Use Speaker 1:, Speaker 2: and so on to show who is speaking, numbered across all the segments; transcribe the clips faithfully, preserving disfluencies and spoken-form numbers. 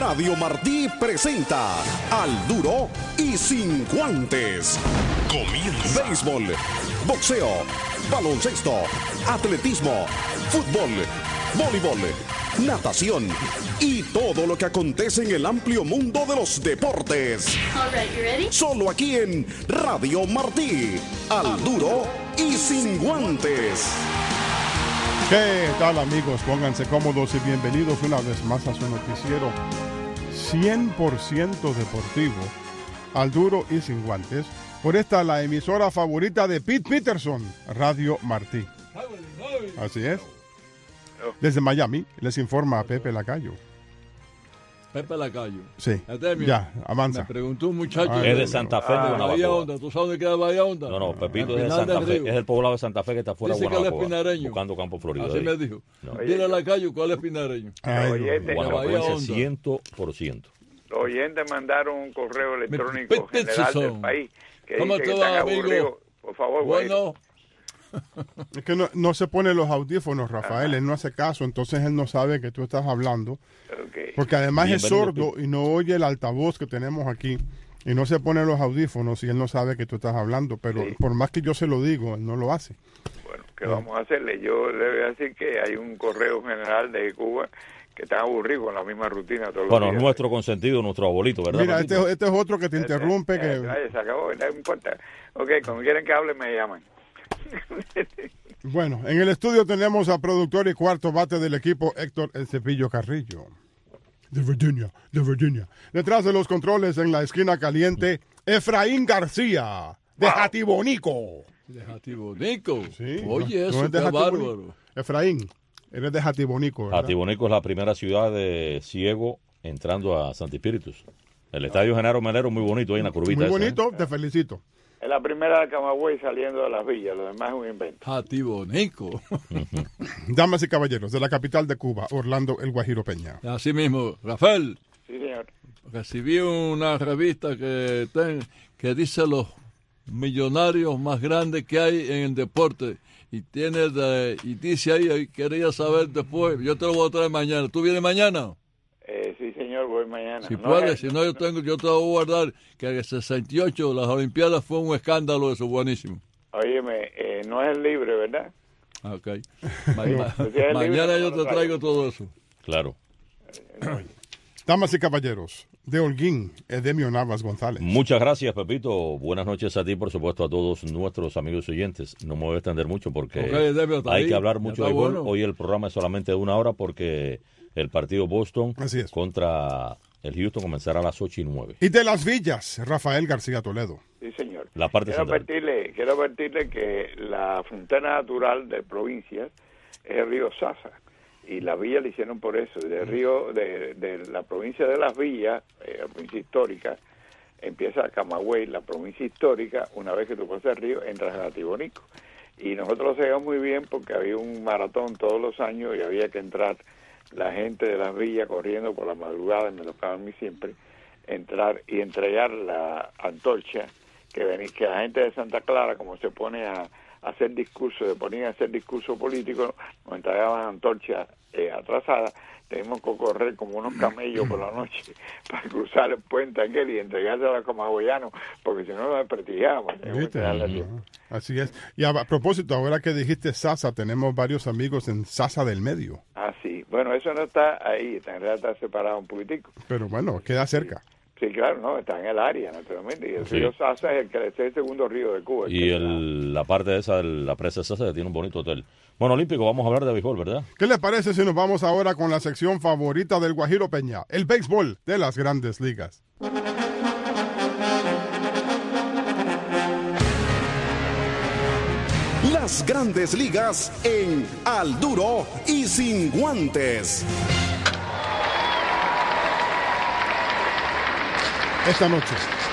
Speaker 1: Radio Martí presenta Al Duro y Sin Guantes. Comienza. Béisbol, boxeo, baloncesto, atletismo, fútbol, voleibol, natación y todo lo que acontece en el amplio mundo de los deportes.
Speaker 2: All right, you ready?
Speaker 1: Solo aquí en Radio Martí. Al Duro y Sin Guantes.
Speaker 3: ¿Qué tal, amigos? Pónganse cómodos y bienvenidos una vez más a su noticiero cien por ciento deportivo, Al Duro y Sin Guantes, por esta la emisora favorita de Pete Peterson, Radio Martí. Así es. Desde Miami les informa a Pepe Lacayo.
Speaker 4: Pepe Lacayo.
Speaker 3: Sí.
Speaker 4: Artemio,
Speaker 3: Ya, avanza.
Speaker 4: me preguntó un muchacho.
Speaker 3: Ah,
Speaker 5: Es de Santa Fe, de
Speaker 4: Bahía
Speaker 5: Guanabacoa.
Speaker 4: Honda. ¿Tú sabes dónde queda Bahía Honda?
Speaker 5: No, no, Pepito
Speaker 4: Al
Speaker 5: es de
Speaker 4: final
Speaker 5: Santa
Speaker 4: del
Speaker 5: Fe.
Speaker 4: río.
Speaker 5: Es el poblado de Santa Fe que está fuera de
Speaker 4: Dice que él es
Speaker 5: Guanabacoa,
Speaker 4: pinareño.
Speaker 5: buscando Campo Florida.
Speaker 4: Así
Speaker 5: ahí.
Speaker 4: me dijo.
Speaker 5: No.
Speaker 4: Dile a Lacayo cuál es pinareño.
Speaker 3: Ay,
Speaker 6: Oye,
Speaker 3: Dios mío.
Speaker 6: te-
Speaker 4: Guanabacoa.
Speaker 5: Guanabacoense cien por ciento.
Speaker 6: Los oyentes mandaron un correo electrónico
Speaker 4: Pe-
Speaker 6: general
Speaker 4: Peterson.
Speaker 6: del país que
Speaker 4: ¿Cómo
Speaker 6: dice que
Speaker 4: te va,
Speaker 6: están
Speaker 4: amigo?
Speaker 6: aburridos. Por favor, güey.
Speaker 4: Bueno,
Speaker 3: Es que no, no se pone los audífonos, Rafael. Él no hace caso, entonces él no sabe que tú estás hablando.
Speaker 6: Ok.
Speaker 3: Porque además es
Speaker 5: Bienvenido,
Speaker 3: sordo y no oye el altavoz que tenemos aquí. Y no se pone los audífonos y él no sabe que tú estás hablando. Pero
Speaker 6: Sí.
Speaker 3: por más que yo se lo digo, él no lo hace.
Speaker 6: Bueno, ¿qué vamos a hacerle? Yo le voy a decir que hay un correo general de Cuba que está aburrido con la misma rutina todos
Speaker 5: Bueno,
Speaker 6: los días.
Speaker 5: nuestro consentido, nuestro abuelito, ¿verdad?
Speaker 3: Mira,
Speaker 5: Pepito?
Speaker 3: este, este es otro que te interrumpe.
Speaker 6: Eh,
Speaker 3: que
Speaker 6: eh, se acabó, no importa. Ok, cuando quieren que hable me llaman.
Speaker 3: Bueno, en el estudio tenemos a productor y cuarto bate del equipo Héctor El Cepillo Carrillo. De Virginia, de Virginia. Detrás de los controles en la esquina caliente, Efraín García, de Jatibonico.
Speaker 4: dejativo Nico.
Speaker 3: Sí,
Speaker 4: Oye,
Speaker 3: no-
Speaker 4: eso
Speaker 3: no es de
Speaker 4: qué
Speaker 3: Jatibonico.
Speaker 4: bárbaro.
Speaker 3: Efraín, eres de Jatibonico, ¿verdad?
Speaker 5: Atibonico es la primera ciudad de Ciego entrando a Santi Espíritus. El estadio Genaro Melero muy bonito ahí en la curvita.
Speaker 3: Muy
Speaker 5: esa,
Speaker 3: bonito, te felicito.
Speaker 6: Es la primera de Camagüey saliendo de las villas, lo demás es un invento.
Speaker 4: Dejativo Nico.
Speaker 3: Damas y caballeros, de la capital de Cuba, Orlando El Guajiro Peña.
Speaker 4: Así mismo, Rafael,
Speaker 6: Sí, señor.
Speaker 4: recibí una revista que, ten- que dice los millonarios más grandes que hay en el deporte. Y tiene de- y dice ahí, ahí, quería saber después, yo te lo voy a traer mañana. ¿Tú vienes mañana?
Speaker 6: Eh, sí, señor, voy mañana.
Speaker 4: Si
Speaker 6: No,
Speaker 4: puedes,
Speaker 6: eh,
Speaker 4: si no yo tengo, yo te lo voy a guardar, que en el sesenta y ocho las Olimpiadas fue un escándalo eso, buenísimo.
Speaker 6: Óyeme, eh, no es el libre, ¿verdad?
Speaker 4: Ah, ok. Ma- ma-
Speaker 6: Pues si es libre,
Speaker 4: mañana
Speaker 6: no
Speaker 4: yo
Speaker 6: lo
Speaker 4: te
Speaker 6: traigo.
Speaker 4: traigo todo eso.
Speaker 5: Claro.
Speaker 3: Damas y caballeros, de Holguín, Edemio Navas González.
Speaker 5: Muchas gracias, Pepito. Buenas noches a ti, por supuesto, a todos nuestros amigos oyentes. No me voy a extender mucho porque
Speaker 4: Ok, Edemio, está
Speaker 5: hay
Speaker 4: ahí.
Speaker 5: que hablar
Speaker 4: Ya
Speaker 5: mucho
Speaker 4: está
Speaker 5: de gol.
Speaker 4: bueno.
Speaker 5: Hoy el programa es solamente de una hora porque el partido Boston
Speaker 3: Así es.
Speaker 5: contra el Houston comenzará a las ocho y nueve.
Speaker 3: Y de Las Villas, Rafael García Toledo.
Speaker 6: Sí, señor.
Speaker 5: La parte
Speaker 6: quiero
Speaker 5: central.
Speaker 6: advertirle, quiero advertirle que la frontera natural de provincias es el río Sasa. Y las villas le hicieron por eso. Del río, de, de la provincia de Las Villas, eh, la provincia histórica, empieza Camagüey, la provincia histórica. Una vez que tú pasas el río, entras a Tibonico. Y nosotros lo sabíamos muy bien porque había un maratón todos los años y había que entrar la gente de Las Villas corriendo por la madrugada, me tocaba a mí siempre, entrar y entregar la antorcha que, vení, que la gente de Santa Clara, como se pone a, a hacer discurso, se ponían a hacer discurso político, nos entregaban antorchas eh, atrasadas, tenemos que correr como unos camellos por la noche para cruzar el puente aquel y entregársela a los camagüeyanos, porque si no nos desprestigiamos. tenemos que
Speaker 3: ¿Viste?
Speaker 6: entregarle a tiempo.
Speaker 3: Así es. Y a, a propósito, ahora que dijiste Sasa, tenemos varios amigos en Sasa del Medio.
Speaker 6: Ah, sí. Bueno, eso no está ahí, está, en realidad está separado un poquitico.
Speaker 3: Pero bueno, queda cerca.
Speaker 6: Sí, claro, no, está en el área, naturalmente. Y el
Speaker 5: Sí.
Speaker 6: río Sasa es el que es el segundo río de Cuba.
Speaker 5: Y
Speaker 6: que
Speaker 5: el, la parte de esa, la presa Sasa, que tiene un bonito hotel. Bueno, Olímpico, vamos a hablar de béisbol, ¿verdad?
Speaker 3: ¿Qué le parece si nos vamos ahora con la sección favorita del Guajiro Peña? El béisbol de las grandes ligas.
Speaker 1: Las grandes ligas en Al Duro y Sin Guantes.
Speaker 3: Esta noche,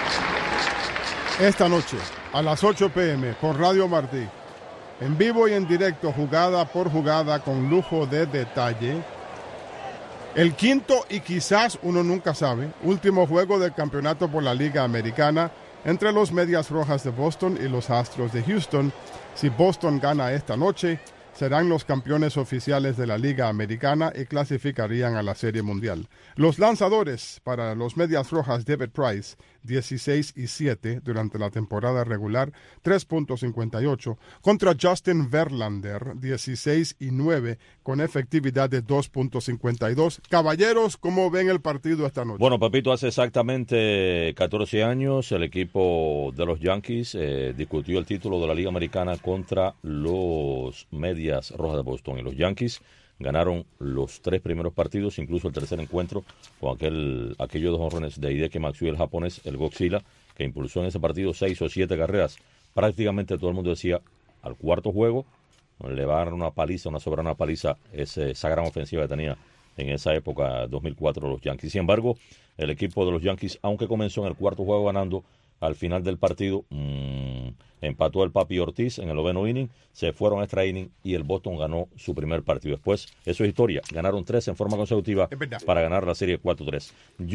Speaker 3: esta noche, a las ocho pe eme, por Radio Martí, en vivo y en directo, jugada por jugada, con lujo de detalle, el quinto y quizás, uno nunca sabe, último juego del campeonato por la Liga Americana entre los Medias Rojas de Boston y los Astros de Houston. Si Boston gana esta noche, serán los campeones oficiales de la Liga Americana y clasificarían a la Serie Mundial. Los lanzadores para los Medias Rojas, David Price, dieciséis y siete durante la temporada regular, tres punto cincuenta y ocho, contra Justin Verlander, dieciséis y nueve, con efectividad de dos punto cincuenta y dos. Caballeros, ¿cómo ven el partido esta noche?
Speaker 5: Bueno, Pepito, hace exactamente catorce años el equipo de los Yankees eh, discutió el título de la Liga Americana contra los Medias Rojas de Boston, y los Yankees ganaron los tres primeros partidos, incluso el tercer encuentro con aquel, aquellos dos jonrones de Hideki Matsui, el japonés, el Godzilla, que impulsó en ese partido seis o siete carreras. Prácticamente todo el mundo decía, al cuarto juego le va a dar una paliza, una soberana paliza, ese, esa gran ofensiva que tenía en esa época, dos mil cuatro, los Yankees. Sin embargo, el equipo de los Yankees, aunque comenzó en el cuarto juego ganando, al final del partido mmm, empató el Papi Ortiz en el noveno inning, se fueron a extra inning y el Boston ganó su primer partido. Después, eso es historia, ganaron tres en forma consecutiva para ganar la serie cuatro tres.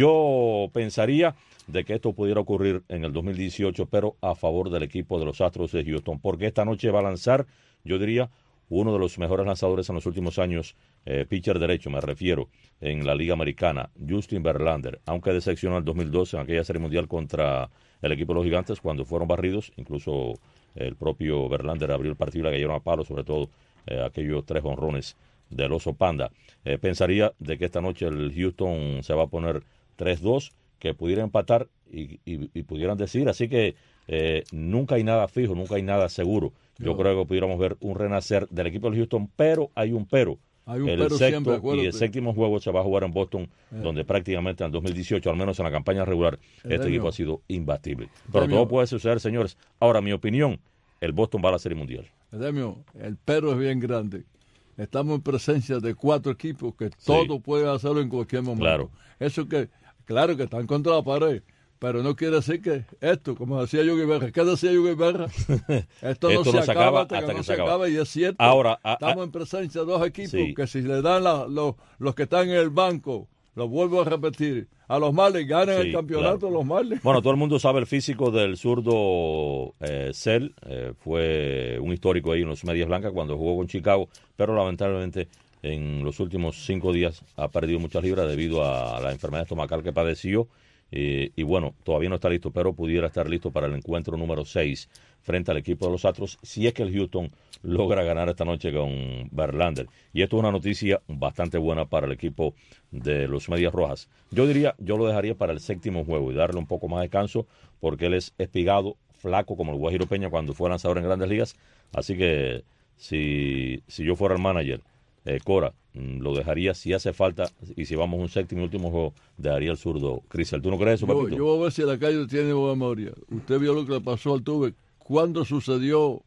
Speaker 5: Yo pensaría de que esto pudiera ocurrir en el dos mil dieciocho, pero a favor del equipo de los Astros de Houston, porque esta noche va a lanzar, yo diría, uno de los mejores lanzadores en los últimos años, eh, pitcher derecho, me refiero, en la Liga Americana, Justin Verlander, aunque decepcionó en el dos mil doce en aquella serie mundial contra el equipo de los Gigantes cuando fueron barridos, incluso el propio Verlander abrió el partido y la cayeron a palo, sobre todo eh, aquellos tres jonrones del Oso Panda. Eh, pensaría de que esta noche el Houston se va a poner tres dos, que pudiera empatar y, y, y pudieran decir, así que eh, nunca hay nada fijo, nunca hay nada seguro. Yo no. creo que pudiéramos ver un renacer del equipo de Houston, pero hay un pero.
Speaker 4: Hay un
Speaker 5: el
Speaker 4: pero
Speaker 5: sexto
Speaker 4: siempre,
Speaker 5: y el séptimo juego se va a jugar en Boston, eh. donde prácticamente en el dos mil dieciocho, al menos en la campaña regular, el este equipo ha sido imbatible. Pero Demio. todo puede suceder, señores. Ahora, mi opinión, el Boston va a la Serie Mundial.
Speaker 4: Demio, el pero es bien grande. Estamos en presencia de cuatro equipos que sí. todo pueden hacerlo en cualquier momento.
Speaker 5: Claro.
Speaker 4: Eso que, claro que están contra la pared, pero no quiere decir que esto, como decía Yogi Berra, ¿qué decía Yogi Berra? Esto,
Speaker 5: esto
Speaker 4: no,
Speaker 5: no
Speaker 4: se acaba hasta
Speaker 5: hasta
Speaker 4: que,
Speaker 5: que
Speaker 4: no
Speaker 5: se
Speaker 4: se
Speaker 5: acaba.
Speaker 4: acaba, y es cierto.
Speaker 5: Ahora, a,
Speaker 4: estamos
Speaker 5: a,
Speaker 4: en presencia de dos equipos
Speaker 5: sí.
Speaker 4: que si le dan la, lo, los que están en el banco, lo vuelvo a repetir, a los Marlins ganan sí, el campeonato, claro. los Marlins.
Speaker 5: Bueno, todo el mundo sabe el físico del zurdo eh, Cell, eh, fue un histórico ahí en los Medias Blancas cuando jugó con Chicago, pero lamentablemente en los últimos cinco días ha perdido muchas libras debido a la enfermedad estomacal que padeció. Eh, y bueno, todavía no está listo, pero pudiera estar listo para el encuentro número seis frente al equipo de los Astros, si es que el Houston logra ganar esta noche con Verlander. Y esto es una noticia bastante buena para el equipo de los Medias Rojas. Yo diría, yo lo dejaría para el séptimo juego y darle un poco más de descanso, porque él es espigado, flaco como el Guajiro Peña cuando fue lanzador en Grandes Ligas. Así que si, si yo fuera el manager, Eh, Cora, lo dejaría si hace falta, y si vamos a un séptimo y último juego, dejaría el zurdo Crisel. ¿Tú no crees eso,
Speaker 4: yo,
Speaker 5: Papito?
Speaker 4: Yo voy a ver si la calle tiene buena memoria. Usted vio lo que le pasó al Tuve. ¿Cuándo sucedió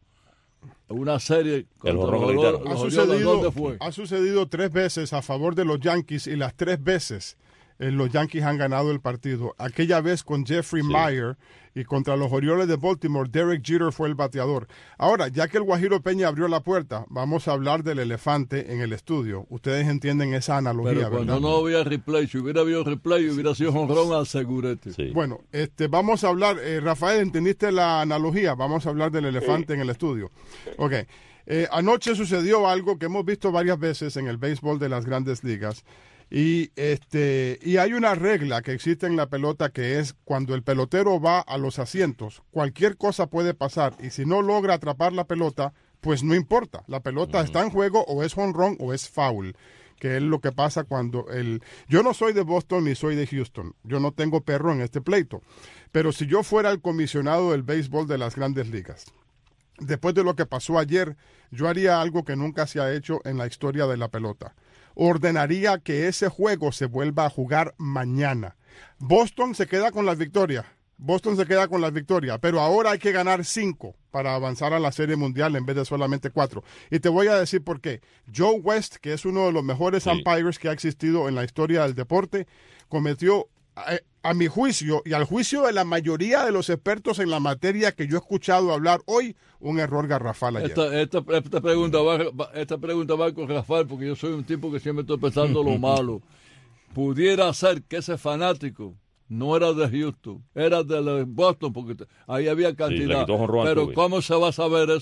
Speaker 4: una serie?
Speaker 5: El jorrón los,
Speaker 3: ha, sucedido, fue? ha sucedido tres veces a favor de los Yankees, y las tres veces eh, los Yankees han ganado el partido. Aquella vez con Jeffrey sí. Meyer, y contra los Orioles de Baltimore, Derek Jeter fue el bateador. Ahora, ya que el Guajiro Peña abrió la puerta, vamos a hablar del elefante en el estudio. Ustedes entienden esa analogía,
Speaker 4: Pero cuando
Speaker 3: ¿verdad?
Speaker 4: no había replay, si hubiera habido replay, hubiera sido jonrón, asegúrate.
Speaker 5: Sí.
Speaker 3: Bueno, este, vamos a hablar, eh, Rafael, ¿entendiste la analogía? Vamos a hablar del elefante sí. en el estudio. Ok. Eh, anoche sucedió algo que hemos visto varias veces en el béisbol de las Grandes Ligas. Y este y hay una regla que existe en la pelota, que es cuando el pelotero va a los asientos, cualquier cosa puede pasar, y si no logra atrapar la pelota, pues no importa, la pelota uh-huh. está en juego, o es jonrón o es foul, que es lo que pasa cuando el... Yo no soy de Boston ni soy de Houston, yo no tengo perro en este pleito, pero si yo fuera el comisionado del béisbol de las Grandes Ligas, después de lo que pasó ayer, yo haría algo que nunca se ha hecho en la historia de la pelota. Ordenaría que ese juego se vuelva a jugar mañana. Boston se queda con la victoria. Boston se queda con la victoria, pero ahora hay que ganar cinco para avanzar a la Serie Mundial en vez de solamente cuatro. Y te voy a decir por qué. Joe West, que es uno de los mejores sí. umpires que ha existido en la historia del deporte, cometió, a, a mi juicio y al juicio de la mayoría de los expertos en la materia que yo he escuchado hablar hoy, un error garrafal ayer.
Speaker 4: Esta, esta, esta, pregunta va, esta pregunta va con Rafael, porque yo soy un tipo que siempre estoy pensando lo malo. Pudiera ser que ese fanático no era de Houston, era de Boston, porque ahí había cantidad.
Speaker 5: Sí,
Speaker 4: pero
Speaker 5: tuve.
Speaker 4: ¿cómo se va a saber eso?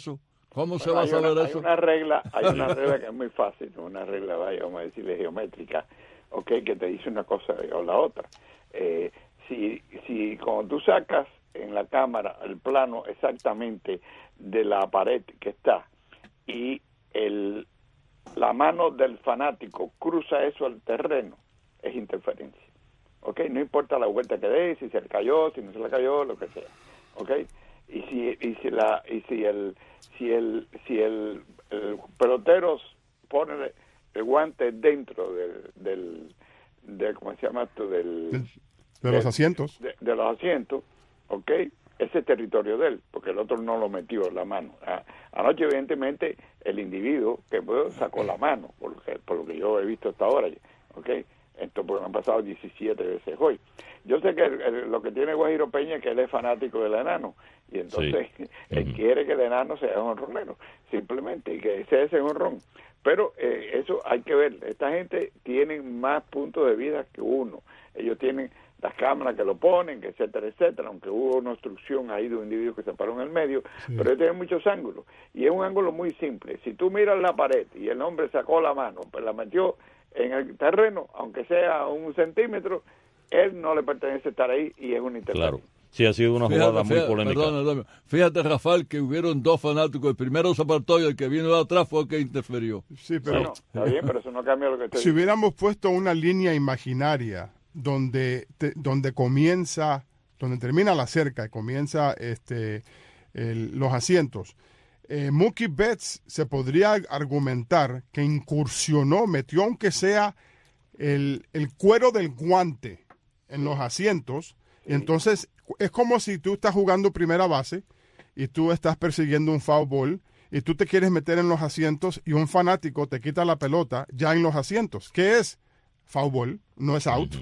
Speaker 4: ¿Cómo se
Speaker 6: Bueno,
Speaker 4: va a
Speaker 6: hay
Speaker 4: saber
Speaker 6: una,
Speaker 4: eso?
Speaker 6: Hay una regla, hay una regla que es muy fácil, una regla, vaya, vamos a decirle geométrica, okay, que te dice una cosa o la otra. Eh, si, si cuando tú sacas en la cámara el plano exactamente de la pared que está y el la mano del fanático cruza eso al terreno, es interferencia. ¿Ok? No importa la vuelta que dé, si se le cayó, si no se le cayó, lo que sea. ¿Ok? Y si y si la y si el si el si el, el pelotero pone el, el guante dentro del del de, ¿cómo se llama esto? Del,
Speaker 3: de, de
Speaker 6: del,
Speaker 3: los asientos.
Speaker 6: De, de los asientos, ¿ok? Ese es territorio de él, porque el otro no lo metió en la mano. Ah, anoche, evidentemente, el individuo que pues, sacó la mano, por lo, que, por lo que yo he visto hasta ahora, ¿ok? Esto porque han pasado diecisiete veces hoy. Yo sé que el, el, lo que tiene Guajiro Peña es que él es fanático del enano, y entonces sí. él uh-huh. quiere que el enano sea un honronero, simplemente, y que sea ese honrón. Pero eh, eso hay que ver, esta gente tiene más puntos de vida que uno. Ellos tienen las cámaras que lo ponen, etcétera, etcétera, aunque hubo una obstrucción ahí de un individuo que se paró en el medio, sí. pero ellos tienen muchos ángulos, y es un ángulo muy simple. Si tú miras la pared y el hombre sacó la mano, pues la metió en el terreno, aunque sea un centímetro, él no le pertenece estar ahí y es un interferencia.
Speaker 5: Claro. Sí, ha sido una
Speaker 4: fíjate,
Speaker 5: jugada
Speaker 4: fíjate,
Speaker 5: muy polémica.
Speaker 4: Perdón, perdón. Fíjate, Rafael, que hubieron dos fanáticos. El primero se apartó y el que vino de atrás fue el que interfirió.
Speaker 3: Sí, pero...
Speaker 6: Bueno, está bien, pero eso no cambia lo que estoy
Speaker 3: Si diciendo. Hubiéramos puesto una línea imaginaria donde te, donde comienza, donde termina la cerca y comienza este el, los asientos, eh, Mookie Betts se podría argumentar que incursionó, metió aunque sea el, el cuero del guante en los asientos, sí. Entonces es como si tú estás jugando primera base y tú estás persiguiendo un foul ball y tú te quieres meter en los asientos y un fanático te quita la pelota ya en los asientos. ¿Qué es? Foul ball, no es out.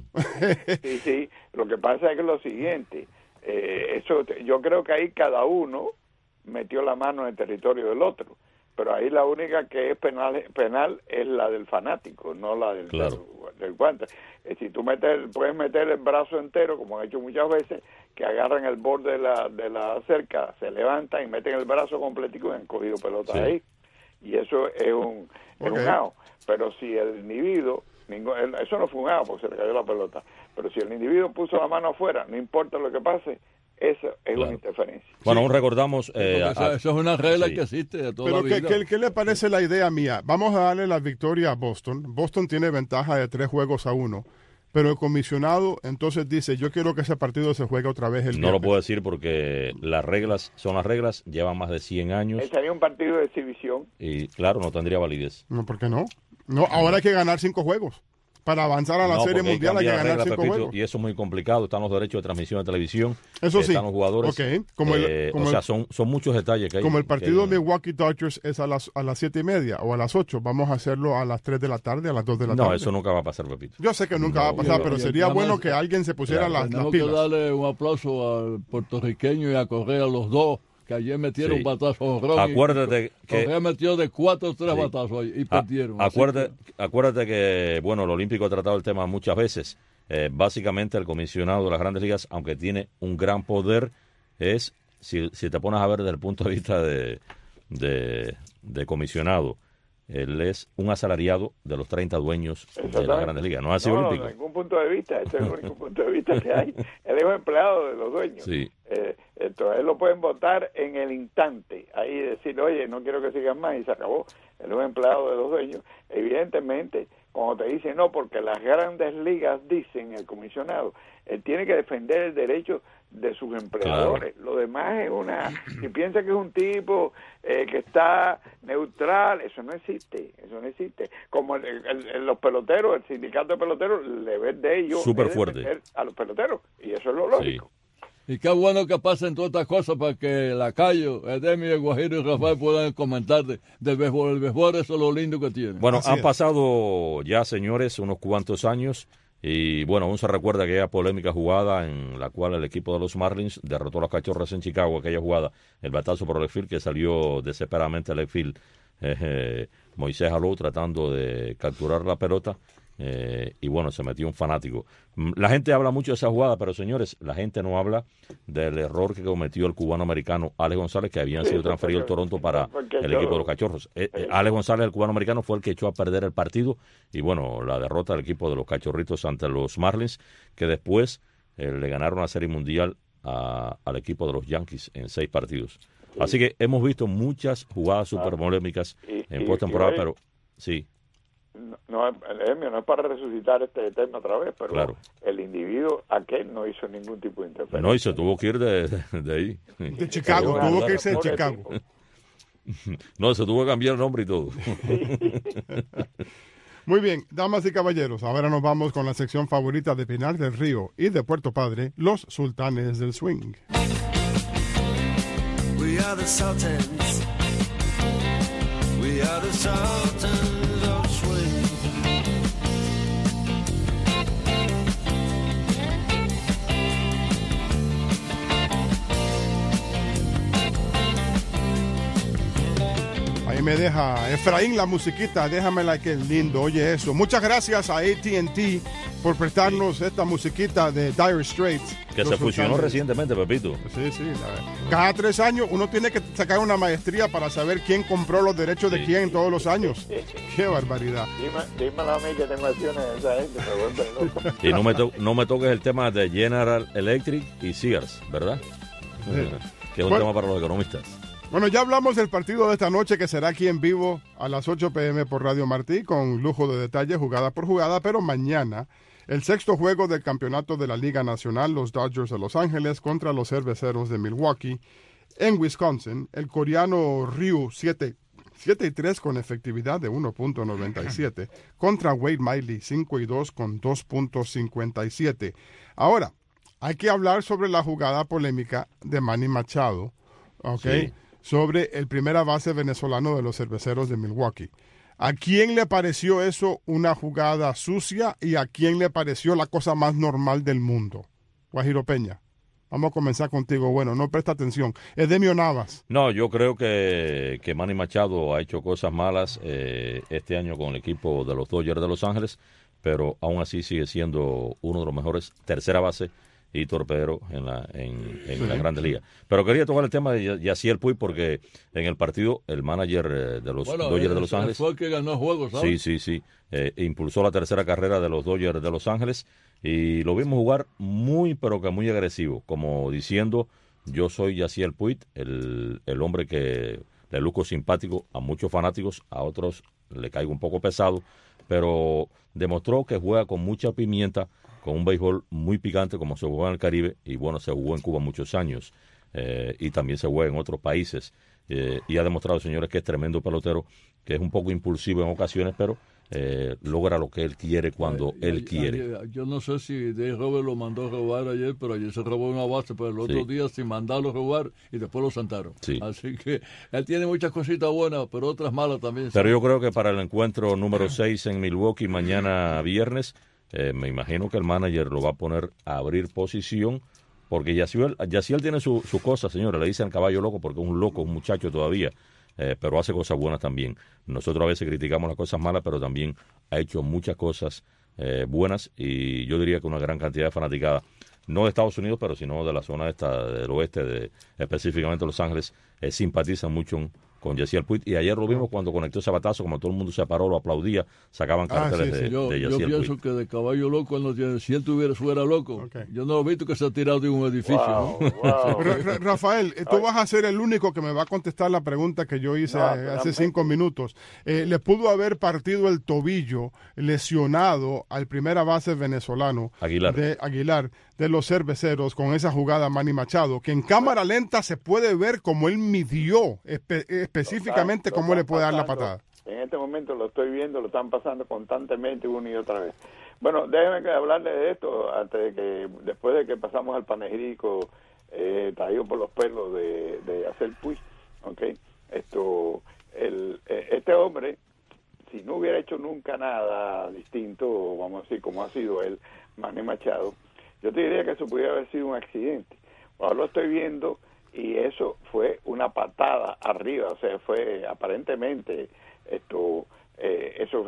Speaker 6: Sí, sí, lo que pasa es que lo siguiente, eh, eso yo creo que ahí cada uno metió la mano en el territorio del otro, pero ahí la única que es penal penal es la del fanático, no la del,
Speaker 5: claro.
Speaker 6: del, del guante. Eh, si tú metes, puedes meter el brazo entero, como han hecho muchas veces, que agarran el borde de la, de la cerca, se levantan y meten el brazo completico y han cogido pelota sí. ahí. Y eso es un, es okay. un out. Pero si el individuo Ningún, eso no fue un out porque se le cayó la pelota, pero si el individuo puso la mano afuera, no importa lo que pase, eso es claro. una interferencia.
Speaker 5: Bueno, aún recordamos eh,
Speaker 4: eso, a, eso es una regla sí. que existe de toda
Speaker 3: pero
Speaker 4: la vida.
Speaker 3: ¿qué, qué, ¿qué le parece la idea mía? Vamos a darle la victoria a Boston. Boston tiene ventaja de tres juegos a uno, pero el comisionado entonces dice, yo quiero que ese partido se juegue otra vez el
Speaker 5: no
Speaker 3: viernes.
Speaker 5: Lo puedo decir porque las reglas son las reglas, llevan más de cien años.
Speaker 6: Sería un partido de exhibición.
Speaker 5: Y claro, no tendría validez.
Speaker 3: No, ¿por qué no? No, ahora hay que ganar cinco juegos. Para avanzar a la
Speaker 5: no,
Speaker 3: serie mundial hay que ganar
Speaker 5: regla,
Speaker 3: cinco
Speaker 5: Pepito,
Speaker 3: juegos.
Speaker 5: Y eso es muy complicado. Están los derechos de transmisión de televisión.
Speaker 3: Eso sí.
Speaker 5: Están los jugadores.
Speaker 3: Okay. Como el,
Speaker 5: eh,
Speaker 3: como
Speaker 5: o
Speaker 3: el,
Speaker 5: sea, son, son muchos detalles que hay.
Speaker 3: Como el partido
Speaker 5: que,
Speaker 3: de Milwaukee Dodgers es a las a las siete y media o a las ocho. Vamos a hacerlo a las tres de la tarde, a las dos de la
Speaker 5: no,
Speaker 3: tarde.
Speaker 5: No, eso nunca va a pasar, Pepito.
Speaker 3: Yo sé que nunca no, va a pasar, yo, pero yo, sería yo, bueno que alguien se pusiera
Speaker 4: claro,
Speaker 3: las, las
Speaker 4: pilas.
Speaker 3: pilas.
Speaker 4: Que darle un aplauso al puertorriqueño y a Correa, los dos, que ayer metieron sí. batazos.
Speaker 5: Acuérdate
Speaker 4: y,
Speaker 5: que...
Speaker 4: Correa metió de cuatro o tres sí. batazos ahí y
Speaker 5: a,
Speaker 4: perdieron.
Speaker 5: Acuérdate que... acuérdate que, bueno, el Olímpico ha tratado el tema muchas veces. Eh, básicamente el comisionado de las Grandes Ligas, aunque tiene un gran poder, es, si, si te pones a ver desde el punto de vista de, de, de comisionado, él es un asalariado de los treinta dueños de las Grandes Ligas. No ha sido
Speaker 6: no,
Speaker 5: olímpico.
Speaker 6: No, ningún punto de vista. Ese es el único punto de vista que hay. Él es un empleado de los dueños.
Speaker 5: Sí.
Speaker 6: Eh, entonces, él lo pueden votar en el instante. Ahí decir, oye, no quiero que sigan más y se acabó. Él es un empleado de los dueños. Evidentemente, cuando te dicen no, porque las Grandes Ligas dicen, el comisionado, él tiene que defender el derecho de sus empleadores. Claro. Lo demás es una... Si piensa que es un tipo eh, que está neutral, eso no existe, eso no existe. Como el, el, el, los peloteros, el sindicato de peloteros, el deber de ellos
Speaker 5: súper
Speaker 6: es
Speaker 5: fuerte
Speaker 6: defender a los peloteros, y eso es lo lógico.
Speaker 5: Sí.
Speaker 4: Y qué bueno que pasen todas estas cosas para que Lacayo, Edemio, el Guajiro y Rafael puedan comentar de, del béisbol. El béisbol, eso es lo lindo que tiene.
Speaker 5: Bueno,
Speaker 3: Así
Speaker 5: han
Speaker 3: es.
Speaker 5: pasado ya, señores, unos cuantos años y, bueno, aún se recuerda aquella polémica jugada en la cual el equipo de los Marlins derrotó a los Cachorros en Chicago, aquella jugada, el batazo por el left field que salió desesperadamente al left field. Eh, eh, Moisés Alou tratando de capturar la pelota Eh, y bueno, se metió un fanático. La gente habla mucho de esa jugada, pero señores, la gente no habla del error que cometió el cubano-americano Alex González, que habían
Speaker 6: Sí,
Speaker 5: sido transferidos al Toronto para el equipo de los Cachorros. Eh, eh, Alex González, el cubano-americano, fue el que echó a perder el partido y bueno, la derrota del equipo de los Cachorritos ante los Marlins, que después eh, le ganaron la Serie Mundial a, al equipo de los Yankees en seis partidos. Sí. Así que hemos visto muchas jugadas súper polémicas ah, en postemporada, pero sí.
Speaker 6: No, el no es para resucitar este tema otra vez, pero
Speaker 5: claro.
Speaker 6: El individuo aquel no hizo ningún tipo de interferencia.
Speaker 5: No, y se tuvo que ir de, de, de ahí.
Speaker 3: De Chicago, tuvo claro. que irse de Chicago.
Speaker 5: No, se tuvo que cambiar el nombre y todo.
Speaker 3: Muy bien, damas y caballeros, ahora nos vamos con la sección favorita de Pinar del Río y de Puerto Padre, los Sultanes del Swing. We are the Sultans. We are the Sultans. Ahí me deja Efraín la musiquita, déjamela que es lindo, oye eso. Muchas gracias a A T and T por prestarnos sí. esta musiquita de Dire Straits.
Speaker 5: Que se fusionó recientemente, Pepito.
Speaker 3: Sí, sí. La, cada tres años uno tiene que sacar una maestría para saber quién compró los derechos sí. de quién todos los años. Qué barbaridad.
Speaker 6: Dime, dímelo a mí que tengo acciones de esa gente, me vuelve loco.
Speaker 5: Y no me, to, no me toques el tema de General Electric y Sears, ¿verdad? Sí. Que es un bueno, tema para los economistas.
Speaker 3: Bueno, ya hablamos del partido de esta noche que será aquí en vivo a las ocho p m por Radio Martí con lujo de detalle jugada por jugada, pero mañana el sexto juego del campeonato de la Liga Nacional, los Dodgers de Los Ángeles contra los Cerveceros de Milwaukee en Wisconsin, el coreano Ryu siete y tres con efectividad de uno punto noventa y siete contra Wade Miley cinco y dos con dos punto cincuenta y siete. Ahora, hay que hablar sobre la jugada polémica de Manny Machado, ¿ok? Sí. Sobre el primera base venezolano de los Cerveceros de Milwaukee. ¿A quién le pareció eso una jugada sucia y a quién le pareció la cosa más normal del mundo? Guajiro Peña, vamos a comenzar contigo. Bueno, no presta atención. Edemio Navas.
Speaker 5: No, yo creo que, que Manny Machado ha hecho cosas malas eh, este año con el equipo de los Dodgers de Los Ángeles, pero aún así sigue siendo uno de los mejores tercera base y torpedero en la en, en sí, la Grande Liga. Pero quería tocar el tema de Yasiel Puig porque en el partido el manager de los bueno, Dodgers de Los Ángeles
Speaker 4: fue el que ganó el juego, ¿sabes?
Speaker 5: Sí, sí, sí. Eh, impulsó la tercera carrera de los Dodgers de Los Ángeles y lo vimos jugar muy, pero que muy agresivo, como diciendo, yo soy Yasiel Puig, el, el hombre que le luzco simpático a muchos fanáticos, a otros le caigo un poco pesado, pero demostró que juega con mucha pimienta, con un béisbol muy picante como se jugó en el Caribe y bueno, se jugó en Cuba muchos años eh, y también se juega en otros países eh, y ha demostrado, señores, que es tremendo pelotero, que es un poco impulsivo en ocasiones, pero eh, logra lo que él quiere cuando
Speaker 4: ay,
Speaker 5: él
Speaker 4: ay,
Speaker 5: quiere.
Speaker 4: Ay, yo no sé si Dave Roberts lo mandó a robar ayer, pero ayer se robó una base, pero el otro sí. día sin mandarlo a robar y después lo sentaron.
Speaker 5: Sí.
Speaker 4: Así que él tiene muchas cositas buenas, pero otras malas también.
Speaker 5: Pero ¿sí? Yo creo que para el encuentro número seis en Milwaukee mañana viernes, Eh, me imagino que el manager lo va a poner a abrir posición, porque Yasiel, Yasiel tiene sus su cosas, señores, le dicen caballo loco porque es un loco, un muchacho todavía, eh, pero hace cosas buenas también. Nosotros a veces criticamos las cosas malas, pero también ha hecho muchas cosas eh, buenas y yo diría que una gran cantidad de fanaticadas, no de Estados Unidos, pero sino de la zona esta del oeste, de específicamente Los Ángeles, eh, simpatizan mucho con Yasiel Puig, y ayer lo vimos cuando conectó ese batazo, como todo el mundo se paró, lo aplaudía, sacaban carteles ah, sí, sí. de,
Speaker 4: yo,
Speaker 5: de Yasiel
Speaker 4: Puig. Yo pienso
Speaker 5: Puig.
Speaker 4: que de caballo loco, él no tiene, si él tuviera, fuera loco, okay. Yo no lo he visto que se ha tirado de un edificio. Wow,
Speaker 6: ¿no? Wow.
Speaker 3: Ra Rafael, tú Ay. vas a ser el único que me va a contestar la pregunta que yo hice no, hace cinco minutos. Eh, ¿Le pudo haber partido el tobillo lesionado al primera base venezolano
Speaker 5: Aguilar.
Speaker 3: de Aguilar, de los Cerveceros, con esa jugada Manny Machado, que en cámara lenta se puede ver cómo él midió espe específicamente cómo le puede dar la patada?
Speaker 6: En este momento lo estoy viendo, lo están pasando constantemente una y otra vez. Bueno, déjenme hablarle de esto antes de que, después de que pasamos al panegírico eh, traído por los pelos de, de Yasiel Puig, ¿okay? Esto, el, este hombre, si no hubiera hecho nunca nada distinto, vamos a decir, como ha sido él, Manny Machado, yo te diría que eso pudiera haber sido un accidente. Ahora lo estoy viendo y eso fue una patada arriba, o sea, fue aparentemente esto, eh, eso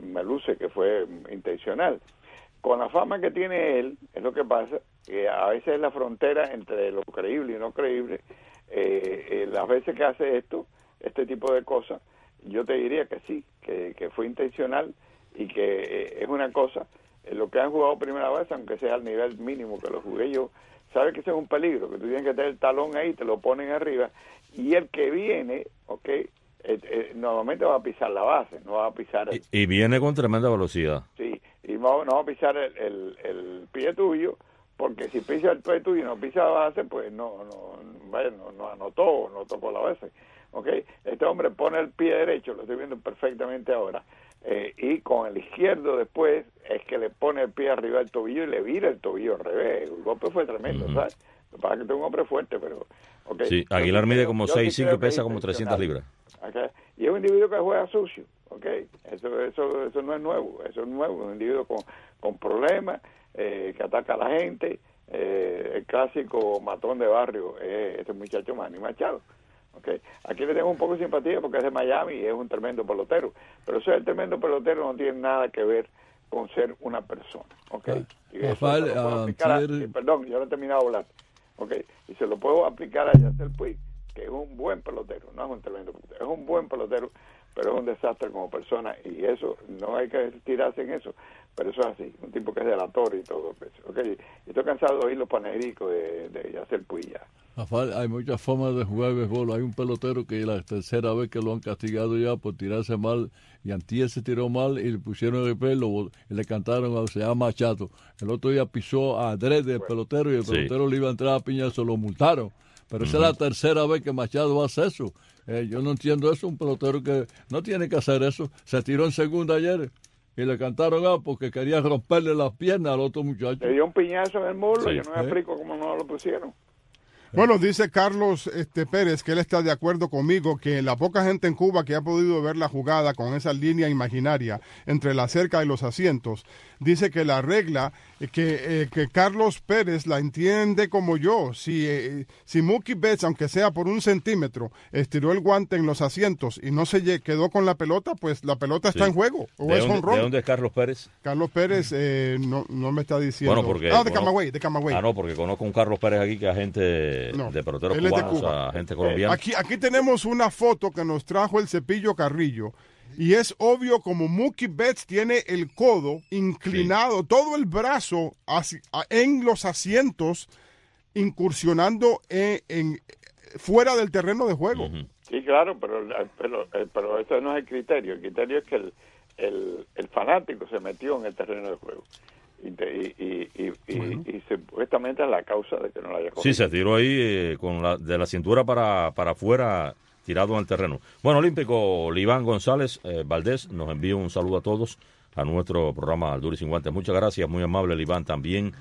Speaker 6: me luce que fue intencional. Con la fama que tiene él, es lo que pasa, que a veces la frontera entre lo creíble y no creíble, eh, eh, las veces que hace esto, este tipo de cosas, yo te diría que sí, que, que fue intencional y que eh, es una cosa, eh, lo que han jugado primera vez, aunque sea al nivel mínimo que lo jugué yo, sabe que eso es un peligro, que tú tienes que tener el talón ahí, te lo ponen arriba, y el que viene, ok, eh, eh, normalmente va a pisar la base, no va a pisar el...
Speaker 5: Y, y viene con tremenda velocidad.
Speaker 6: Sí, y no, no va a pisar el, el, el pie tuyo, porque si pisa el pie tuyo y no pisa la base, pues no, no, vaya, no, no anotó, no tocó la base. Okay. Este hombre pone el pie derecho, lo estoy viendo perfectamente ahora, eh, y con el izquierdo después es que le pone el pie arriba del tobillo y le vira el tobillo al revés. El golpe fue tremendo, uh-huh. ¿sabes? Para que tenga un hombre fuerte, pero... Okay.
Speaker 5: Sí, Aguilar mide como seis cinco y pesa como trescientas libras.
Speaker 6: Okay. Y es un individuo que juega sucio, okay. Eso, eso, eso no es nuevo, eso es nuevo, un individuo con, con problemas, eh, que ataca a la gente, eh, el clásico matón de barrio, eh, este muchacho Manny Machado. Okay. Aquí le tengo un poco de simpatía porque es de Miami y es un tremendo pelotero, pero ser el tremendo pelotero no tiene nada que ver con ser una persona. Okay. Y eso
Speaker 4: Rafael,
Speaker 6: se lo puedo
Speaker 4: uh,
Speaker 6: aplicar a,
Speaker 4: tier...
Speaker 6: eh, perdón, yo no he terminado de hablar. Okay. Y se lo puedo aplicar a Yacel Puig, que es un buen pelotero, no es un tremendo pelotero, es un buen pelotero, pero es un desastre como persona, y eso, no hay que tirarse en eso, pero eso es así, un tipo que es delator y todo eso, okay. Y estoy cansado de oír los panegíricos de, de Yacel Puig ya.
Speaker 4: Rafael, hay muchas formas de jugar béisbol. Hay un pelotero que la tercera vez que lo han castigado ya por tirarse mal, y antier se tiró mal y le pusieron el pelo y le cantaron a se llama Machado. El otro día pisó a adrede el bueno, pelotero y el sí. pelotero le iba a entrar a piñazo, lo multaron. Pero uh-huh. esa es la tercera vez que Machado hace eso. Eh, yo no entiendo eso, un pelotero que no tiene que hacer eso. Se tiró en segunda ayer y le cantaron a porque quería romperle las piernas al otro muchacho.
Speaker 6: Le dio un piñazo en el muslo, sí. yo no me
Speaker 4: ¿Eh?
Speaker 6: explico cómo no lo pusieron.
Speaker 3: Bueno, dice Carlos este, Pérez que él está de acuerdo conmigo que la poca gente en Cuba que ha podido ver la jugada con esa línea imaginaria entre la cerca y los asientos, dice que la regla, que, eh, que Carlos Pérez la entiende como yo. Si, eh, si Mookie Betts, aunque sea por un centímetro, estiró el guante en los asientos y no se quedó con la pelota, pues la pelota está sí. en juego. O
Speaker 5: ¿De,
Speaker 3: es
Speaker 5: dónde,
Speaker 3: honrón.
Speaker 5: ¿De dónde es Carlos Pérez?
Speaker 3: Carlos Pérez eh, no, no me está diciendo.
Speaker 5: Bueno, porque
Speaker 3: ah, de
Speaker 5: conozco,
Speaker 3: Camagüey, de Camagüey.
Speaker 5: Ah, no, porque conozco un Carlos Pérez aquí que es agente no, de peloteros cubanos, a gente colombiana.
Speaker 3: Aquí, aquí tenemos una foto que nos trajo el Cepillo Carrillo. Y es obvio como Mookie Betts tiene el codo inclinado, sí. todo el brazo hacia, en los asientos, incursionando en, en fuera del terreno de juego.
Speaker 5: Uh-huh.
Speaker 6: Sí, claro, pero, pero, pero eso no es el criterio. El criterio es que el, el, el fanático se metió en el terreno de juego. Y, y, y, y, bueno. y, y supuestamente es la causa de que no la haya cogido.
Speaker 5: Sí, se tiró ahí eh, con la, de la cintura para, para afuera, tirado en el terreno. Bueno, olímpico, Liván González eh, Valdés nos envía un saludo a todos a nuestro programa Al Duro y Sin Guantes. Muchas gracias, muy amable Liván. También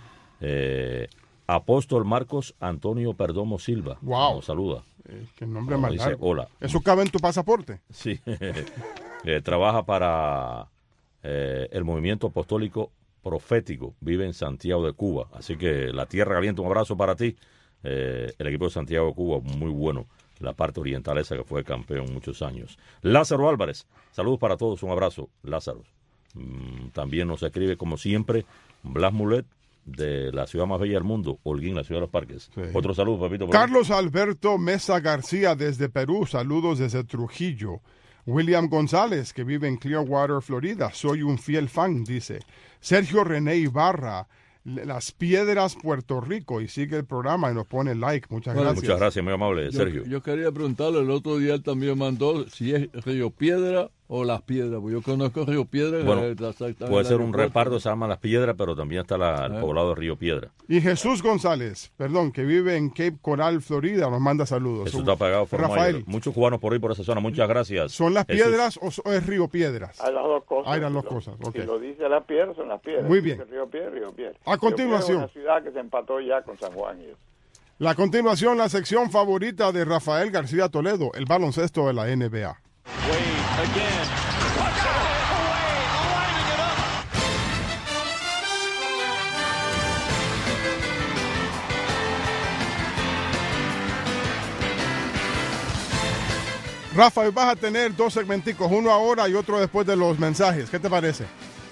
Speaker 5: eh, Apóstol Marcos Antonio Perdomo Silva
Speaker 3: wow.
Speaker 5: nos saluda.
Speaker 3: Eh, qué nombre más
Speaker 5: dice,
Speaker 3: largo.
Speaker 5: Hola.
Speaker 3: ¿Eso cabe en tu pasaporte?
Speaker 5: Sí. eh, trabaja para eh, el movimiento apostólico profético, vive en Santiago de Cuba, así que la tierra caliente, un abrazo para ti. Eh, el equipo de Santiago de Cuba, muy bueno, la parte oriental esa que fue campeón muchos años. Lázaro Álvarez, saludos para todos, un abrazo, Lázaro. Mm, también nos escribe, como siempre, Blas Mulet, de la ciudad más bella del mundo, Holguín, la ciudad de los parques. Sí. Otro saludo, Pepito.
Speaker 3: Carlos Alberto Mesa García, desde Perú, saludos desde Trujillo. William González, que vive en Clearwater, Florida, soy un fiel fan, dice. Sergio René Ibarra, Las Piedras, Puerto Rico, y sigue el programa y nos pone like. Muchas bueno, gracias.
Speaker 5: Muchas gracias, muy amable,
Speaker 4: yo,
Speaker 5: Sergio.
Speaker 4: Yo quería preguntarle, el otro día él también mandó si es Río Piedra o Las Piedras, porque yo conozco Río Piedra.
Speaker 5: Bueno,
Speaker 4: eh, la, la,
Speaker 5: puede
Speaker 4: la,
Speaker 5: ser
Speaker 4: la,
Speaker 5: un
Speaker 4: la,
Speaker 5: reparto, se llama Las Piedras, pero también está la, el poblado de Río Piedra.
Speaker 3: Y Jesús González, perdón, que vive en Cape Coral, Florida, nos manda saludos.
Speaker 5: Eso está pagado por
Speaker 3: Rafael.
Speaker 5: Mayor. Muchos cubanos por ahí, por esa zona, muchas gracias.
Speaker 3: ¿Son Las
Speaker 5: Jesús.
Speaker 3: Piedras o, o es Río Piedras?
Speaker 6: Hay las dos cosas.
Speaker 3: Hay las dos
Speaker 6: lo,
Speaker 3: cosas, okay.
Speaker 6: Si lo dice Las Piedras, son Las Piedras.
Speaker 3: Muy bien.
Speaker 6: Río Piedra, Río Piedra.
Speaker 3: A continuación.
Speaker 6: Río Piedra es una ciudad que se empató ya con San Juan y eso.
Speaker 3: La continuación, la sección favorita de Rafael García Toledo, el baloncesto de la N B A. Rafa, hoy vas a tener dos segmenticos, uno ahora y otro después de los mensajes. ¿Qué te parece?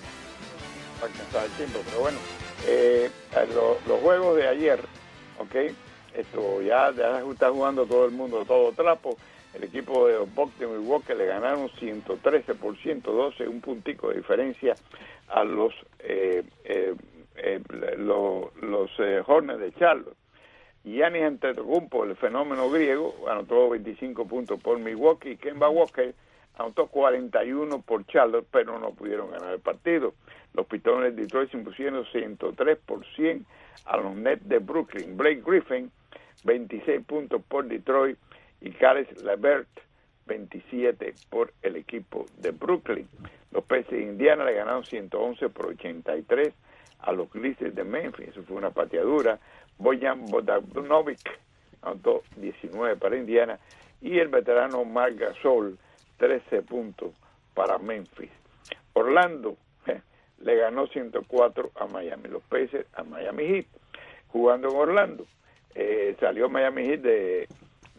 Speaker 6: Va a alcanzar el tiempo, pero bueno, eh, lo, los juegos de ayer, ¿ok? Esto ya, ya está jugando todo el mundo, todo trapo. El equipo de los Bucks de Milwaukee le ganaron ciento trece por ciento doce, un puntico de diferencia a los eh, eh, eh, los, los eh, Hornets de Charlotte. Giannis Antetokounmpo, el fenómeno griego, anotó veinticinco puntos por Milwaukee. Kemba Walker anotó cuarenta y uno por Charlotte, pero no pudieron ganar el partido. Los Pistones de Detroit se impusieron ciento tres por ciento a los Nets de Brooklyn. Blake Griffin, veintiséis puntos por Detroit, y Caris LeVert, veintisiete por el equipo de Brooklyn. Los Pacers de Indiana le ganaron ciento once por ochenta y tres a los Grizzlies de Memphis. Eso fue una pateadura. Bojan Bogdanovic anotó diecinueve para Indiana, y el veterano Marc Gasol, trece puntos para Memphis. Orlando eh, le ganó ciento cuatro a Miami. Los Pacers a Miami Heat. Jugando en Orlando, eh, salió Miami Heat de,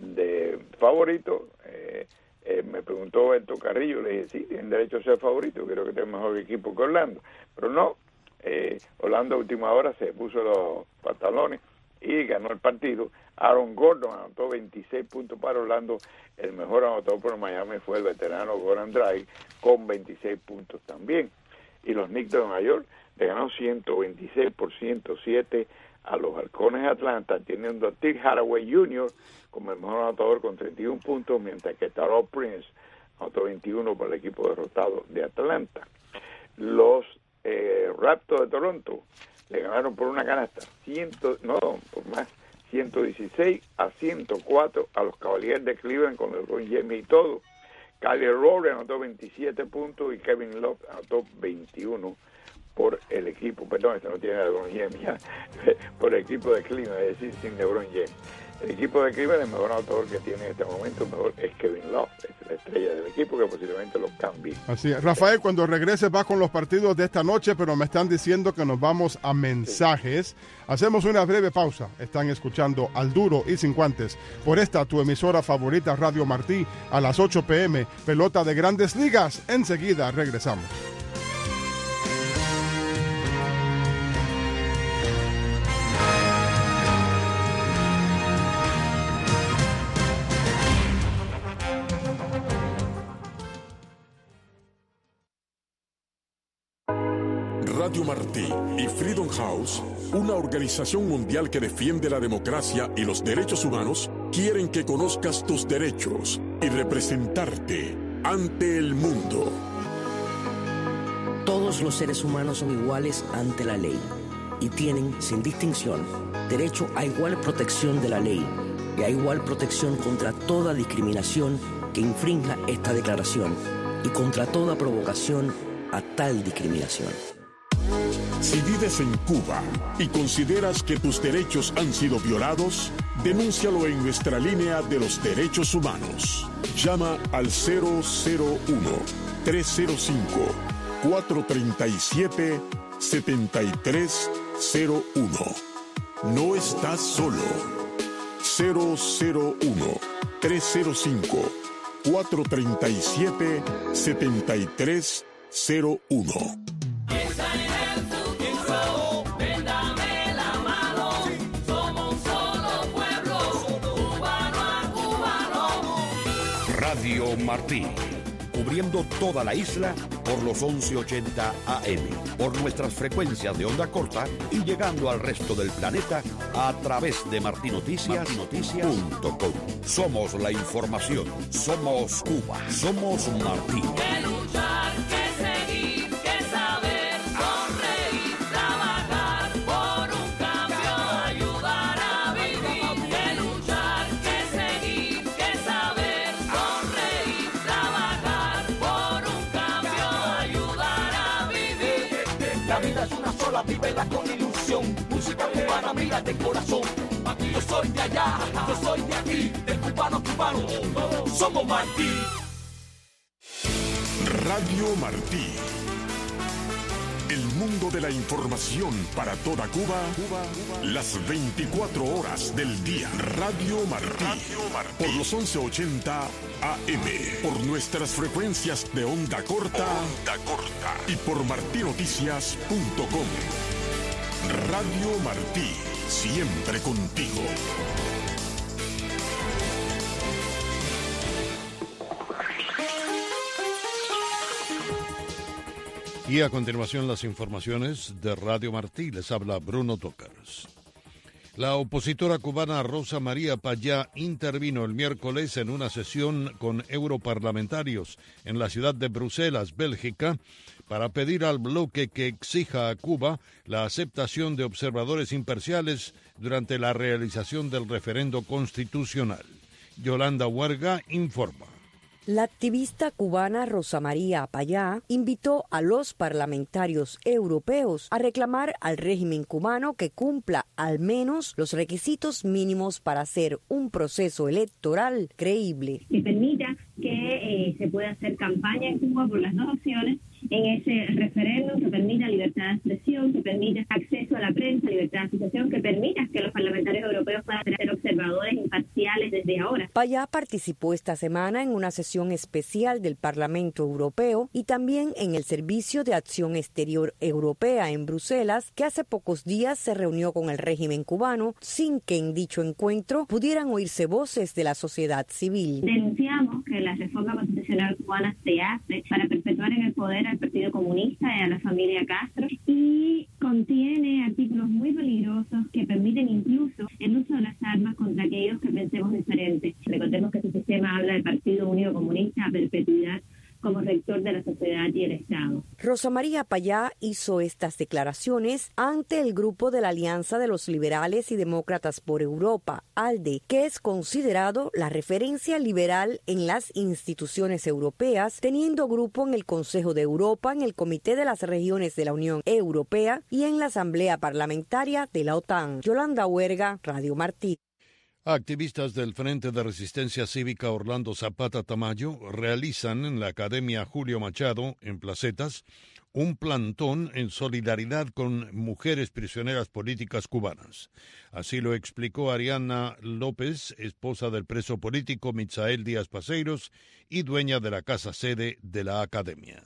Speaker 6: de favorito. Eh, eh, me preguntó Beto Carrillo, le dije, sí, tienen derecho a ser favorito, creo que tiene mejor equipo que Orlando. Pero no, eh, Orlando a última hora se puso los pantalones y ganó el partido. Aaron Gordon anotó veintiséis puntos para Orlando. El mejor anotador por Miami fue el veterano Goran Dragic con veintiséis puntos también. Y los Knicks de Nueva York le ganó ciento veintiséis por ciento siete a los Halcones de Atlanta, teniendo a Tim Hardaway junior como el mejor anotador con treinta y un puntos, mientras que Taurean Prince anotó veintiuno para el equipo derrotado de Atlanta. Los eh, Raptors de Toronto le ganaron por una canasta, cien, no, por más, ciento dieciséis a ciento cuatro a los Cavaliers de Cleveland con LeBron James y todo. Kyle Lowry anotó veintisiete puntos y Kevin Love anotó veintiuno por el equipo, perdón, este no tiene LeBron James ya, por el equipo de Cleveland, es decir, sin LeBron James. El equipo de Cleveland, el mejor anotador que tiene en este momento, el mejor es Kevin Love, es la estrella del equipo que posiblemente lo cambie.
Speaker 3: Así es. Rafael, cuando regreses va con los partidos de esta noche, pero me están diciendo que nos vamos a mensajes. Sí. Hacemos una breve pausa. Están escuchando Al Duro y Sin Guantes por esta tu emisora favorita, Radio Martí, a las ocho p m Pelota de Grandes Ligas. Enseguida regresamos.
Speaker 1: Radio Martí y Freedom House, una organización mundial que defiende la democracia y los derechos humanos, quieren que conozcas tus derechos y representarte ante el mundo.
Speaker 2: Todos los seres humanos son iguales ante la ley y tienen, sin distinción, derecho a igual protección de la ley y a igual protección contra toda discriminación que infrinja esta declaración y contra toda provocación a tal discriminación.
Speaker 1: Si vives en Cuba y consideras que tus derechos han sido violados, denúncialo en nuestra línea de los derechos humanos. Llama al cero cero uno, tres cero cinco, cuatro tres siete, siete tres cero uno. No estás solo. cero cero uno, tres cero cinco, cuatro tres siete, siete tres cero uno.
Speaker 7: Radio Martí, cubriendo toda la isla por los once ochenta A M, por nuestras frecuencias de onda corta y llegando al resto del planeta a través de martinoticias punto com. Somos la información, somos Cuba, somos Martí.
Speaker 8: Que luchar, que seguir, que saber, sonreír, trabajar por un cambio, ayudar a vivir. Que luchar, que seguir, que saber, sonreír, trabajar por un cambio, ayudar a vivir.
Speaker 9: La vida es una sola, vívela con ilusión. Música cubana, mira de corazón. Aquí yo soy de allá, yo soy de aquí, de cubano cubano, somos Martí.
Speaker 1: Radio Martí. El mundo de la información para toda Cuba, Cuba, Cuba. Las veinticuatro horas del día. Radio Martí. Radio Martí. Por los once ochenta A M. Por nuestras frecuencias de onda corta. Onda corta. Y por martí noticias punto com. Radio Martí. Siempre contigo.
Speaker 10: Y a continuación las informaciones de Radio Martí. Les habla Bruno Tócares. La opositora cubana Rosa María Payá intervino el miércoles en una sesión con europarlamentarios en la ciudad de Bruselas, Bélgica, para pedir al bloque que exija a Cuba la aceptación de observadores imparciales durante la realización del referendo constitucional. Yolanda Huerga informa.
Speaker 11: La activista cubana Rosa María Payá invitó a los parlamentarios europeos a reclamar al régimen cubano que cumpla al menos los requisitos mínimos para hacer un proceso electoral creíble.
Speaker 12: Que permita que eh, se pueda hacer campaña en Cuba por las dos opciones en ese referéndum, que permita libertad de expresión, que permita acceso a la prensa, libertad de asociación, que permita que los parlamentarios europeos puedan ser observadores imparciales desde ahora.
Speaker 11: Payá participó esta semana en una sesión especial del Parlamento Europeo y también en el Servicio de Acción Exterior Europea en Bruselas, que hace pocos días se reunió con el régimen cubano sin que en dicho encuentro pudieran oírse voces de la sociedad civil.
Speaker 12: Denunciamos que la reforma constitucional cubana se hace para perpetuar en el poder al Partido Comunista y a la familia Castro y contiene artículos muy peligrosos que permiten incluso el uso de las armas contra aquellos que pensemos diferente. Recordemos que este sistema habla del Partido Unido Comunista a perpetuidad como rector de la sociedad y el Estado.
Speaker 11: Rosa María Payá hizo estas declaraciones ante el grupo de la Alianza de los Liberales y Demócratas por Europa, ALDE, que es considerado la referencia liberal en las instituciones europeas, teniendo grupo en el Consejo de Europa, en el Comité de las Regiones de la Unión Europea y en la Asamblea Parlamentaria de la OTAN. Yolanda Huerga, Radio Martí.
Speaker 10: Activistas del Frente de Resistencia Cívica Orlando Zapata Tamayo realizan en la Academia Julio Machado, en Placetas, un plantón en solidaridad con mujeres prisioneras políticas cubanas. Así lo explicó Ariana López, esposa del preso político Mitzael Díaz Paseiros y dueña de la casa sede de la Academia.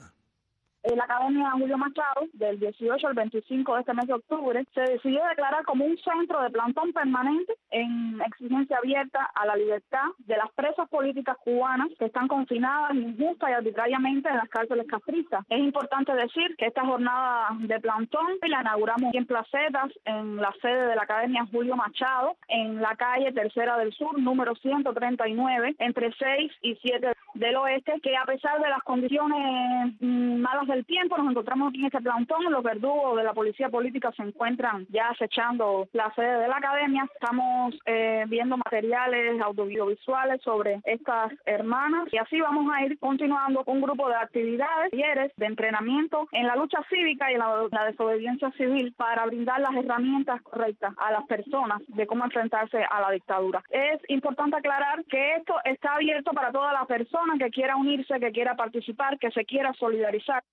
Speaker 13: La Academia Julio Machado, del dieciocho al veinticinco de este mes de octubre, se decidió declarar como un centro de plantón permanente en exigencia abierta a la libertad de las presas políticas cubanas que están confinadas injusta y arbitrariamente en las cárceles castristas. Es importante decir que esta jornada de plantón la inauguramos en Placetas, en la sede de la Academia Julio Machado, en la calle Tercera del Sur, número ciento treinta y nueve, entre seis y siete del Oeste, que a pesar de las condiciones mmm, malas del tiempo, nos encontramos aquí en este plantón. Los verdugos de la policía política se encuentran ya acechando la sede de la Academia. Estamos eh, viendo materiales audiovisuales sobre estas hermanas y así vamos a ir continuando con un grupo de actividades, talleres de entrenamiento en la lucha cívica y en la, la desobediencia civil para brindar las herramientas correctas a las personas de cómo enfrentarse a la dictadura. Es importante aclarar que esto está abierto para toda la persona que quiera unirse, que quiera participar, que se quiera solidarizar.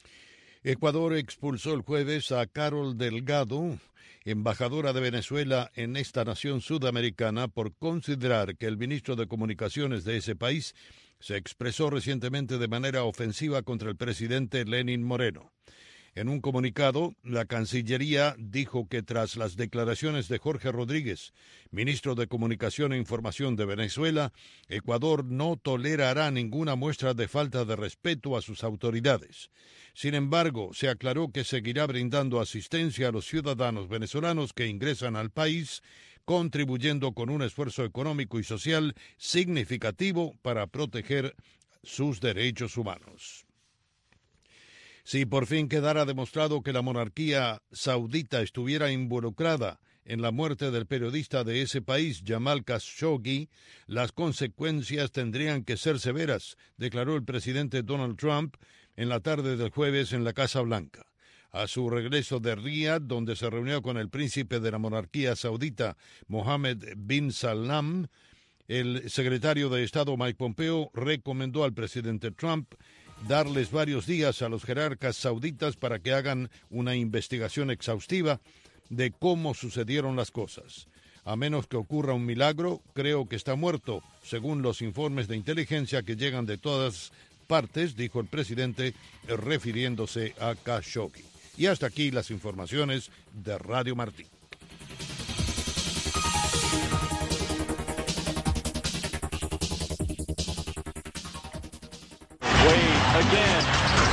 Speaker 10: Ecuador expulsó el jueves a Carol Delgado, embajadora de Venezuela en esta nación sudamericana, por considerar que el ministro de Comunicaciones de ese país se expresó recientemente de manera ofensiva contra el presidente Lenín Moreno. En un comunicado, la Cancillería dijo que tras las declaraciones de Jorge Rodríguez, ministro de Comunicación e Información de Venezuela, Ecuador no tolerará ninguna muestra de falta de respeto a sus autoridades. Sin embargo, se aclaró que seguirá brindando asistencia a los ciudadanos venezolanos que ingresan al país, contribuyendo con un esfuerzo económico y social significativo para proteger sus derechos humanos. Si por fin quedara demostrado que la monarquía saudita estuviera involucrada en la muerte del periodista de ese país, Jamal Khashoggi, las consecuencias tendrían que ser severas, declaró el presidente Donald Trump en la tarde del jueves en la Casa Blanca. A su regreso de Riad, donde se reunió con el príncipe de la monarquía saudita, Mohammed bin Salman, el secretario de Estado Mike Pompeo recomendó al presidente Trump darles varios días a los jerarcas sauditas para que hagan una investigación exhaustiva de cómo sucedieron las cosas. A menos que ocurra un milagro, creo que está muerto, según los informes de inteligencia que llegan de todas partes, dijo el presidente, refiriéndose a Khashoggi. Y hasta aquí las informaciones de Radio Martí.
Speaker 8: Again.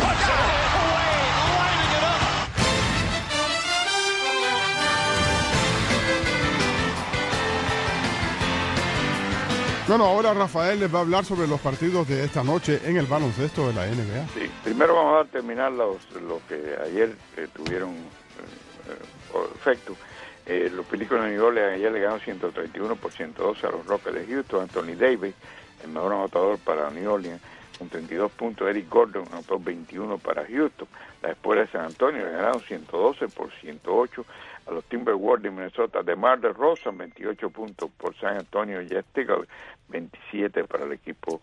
Speaker 3: Bueno, ahora Rafael les va a hablar sobre los partidos de esta noche en el baloncesto de la N B A.
Speaker 6: Sí, primero vamos a terminar los, los que ayer eh, tuvieron eh, eh, efecto. Eh, los Pelícanos de New Orleans ayer le ganaron ciento treinta y uno por ciento doce a los Rockets de Houston. Anthony Davis, el mejor anotador para New Orleans, con treinta y dos puntos. Eric Gordon anotó veintiuno para Houston. Las Espuelas de San Antonio le ganaron ciento doce por ciento ocho a los Timberwolves de Minnesota. DeMar DeRozan, veintiocho puntos por San Antonio. Jazz Tickle, veintisiete para el equipo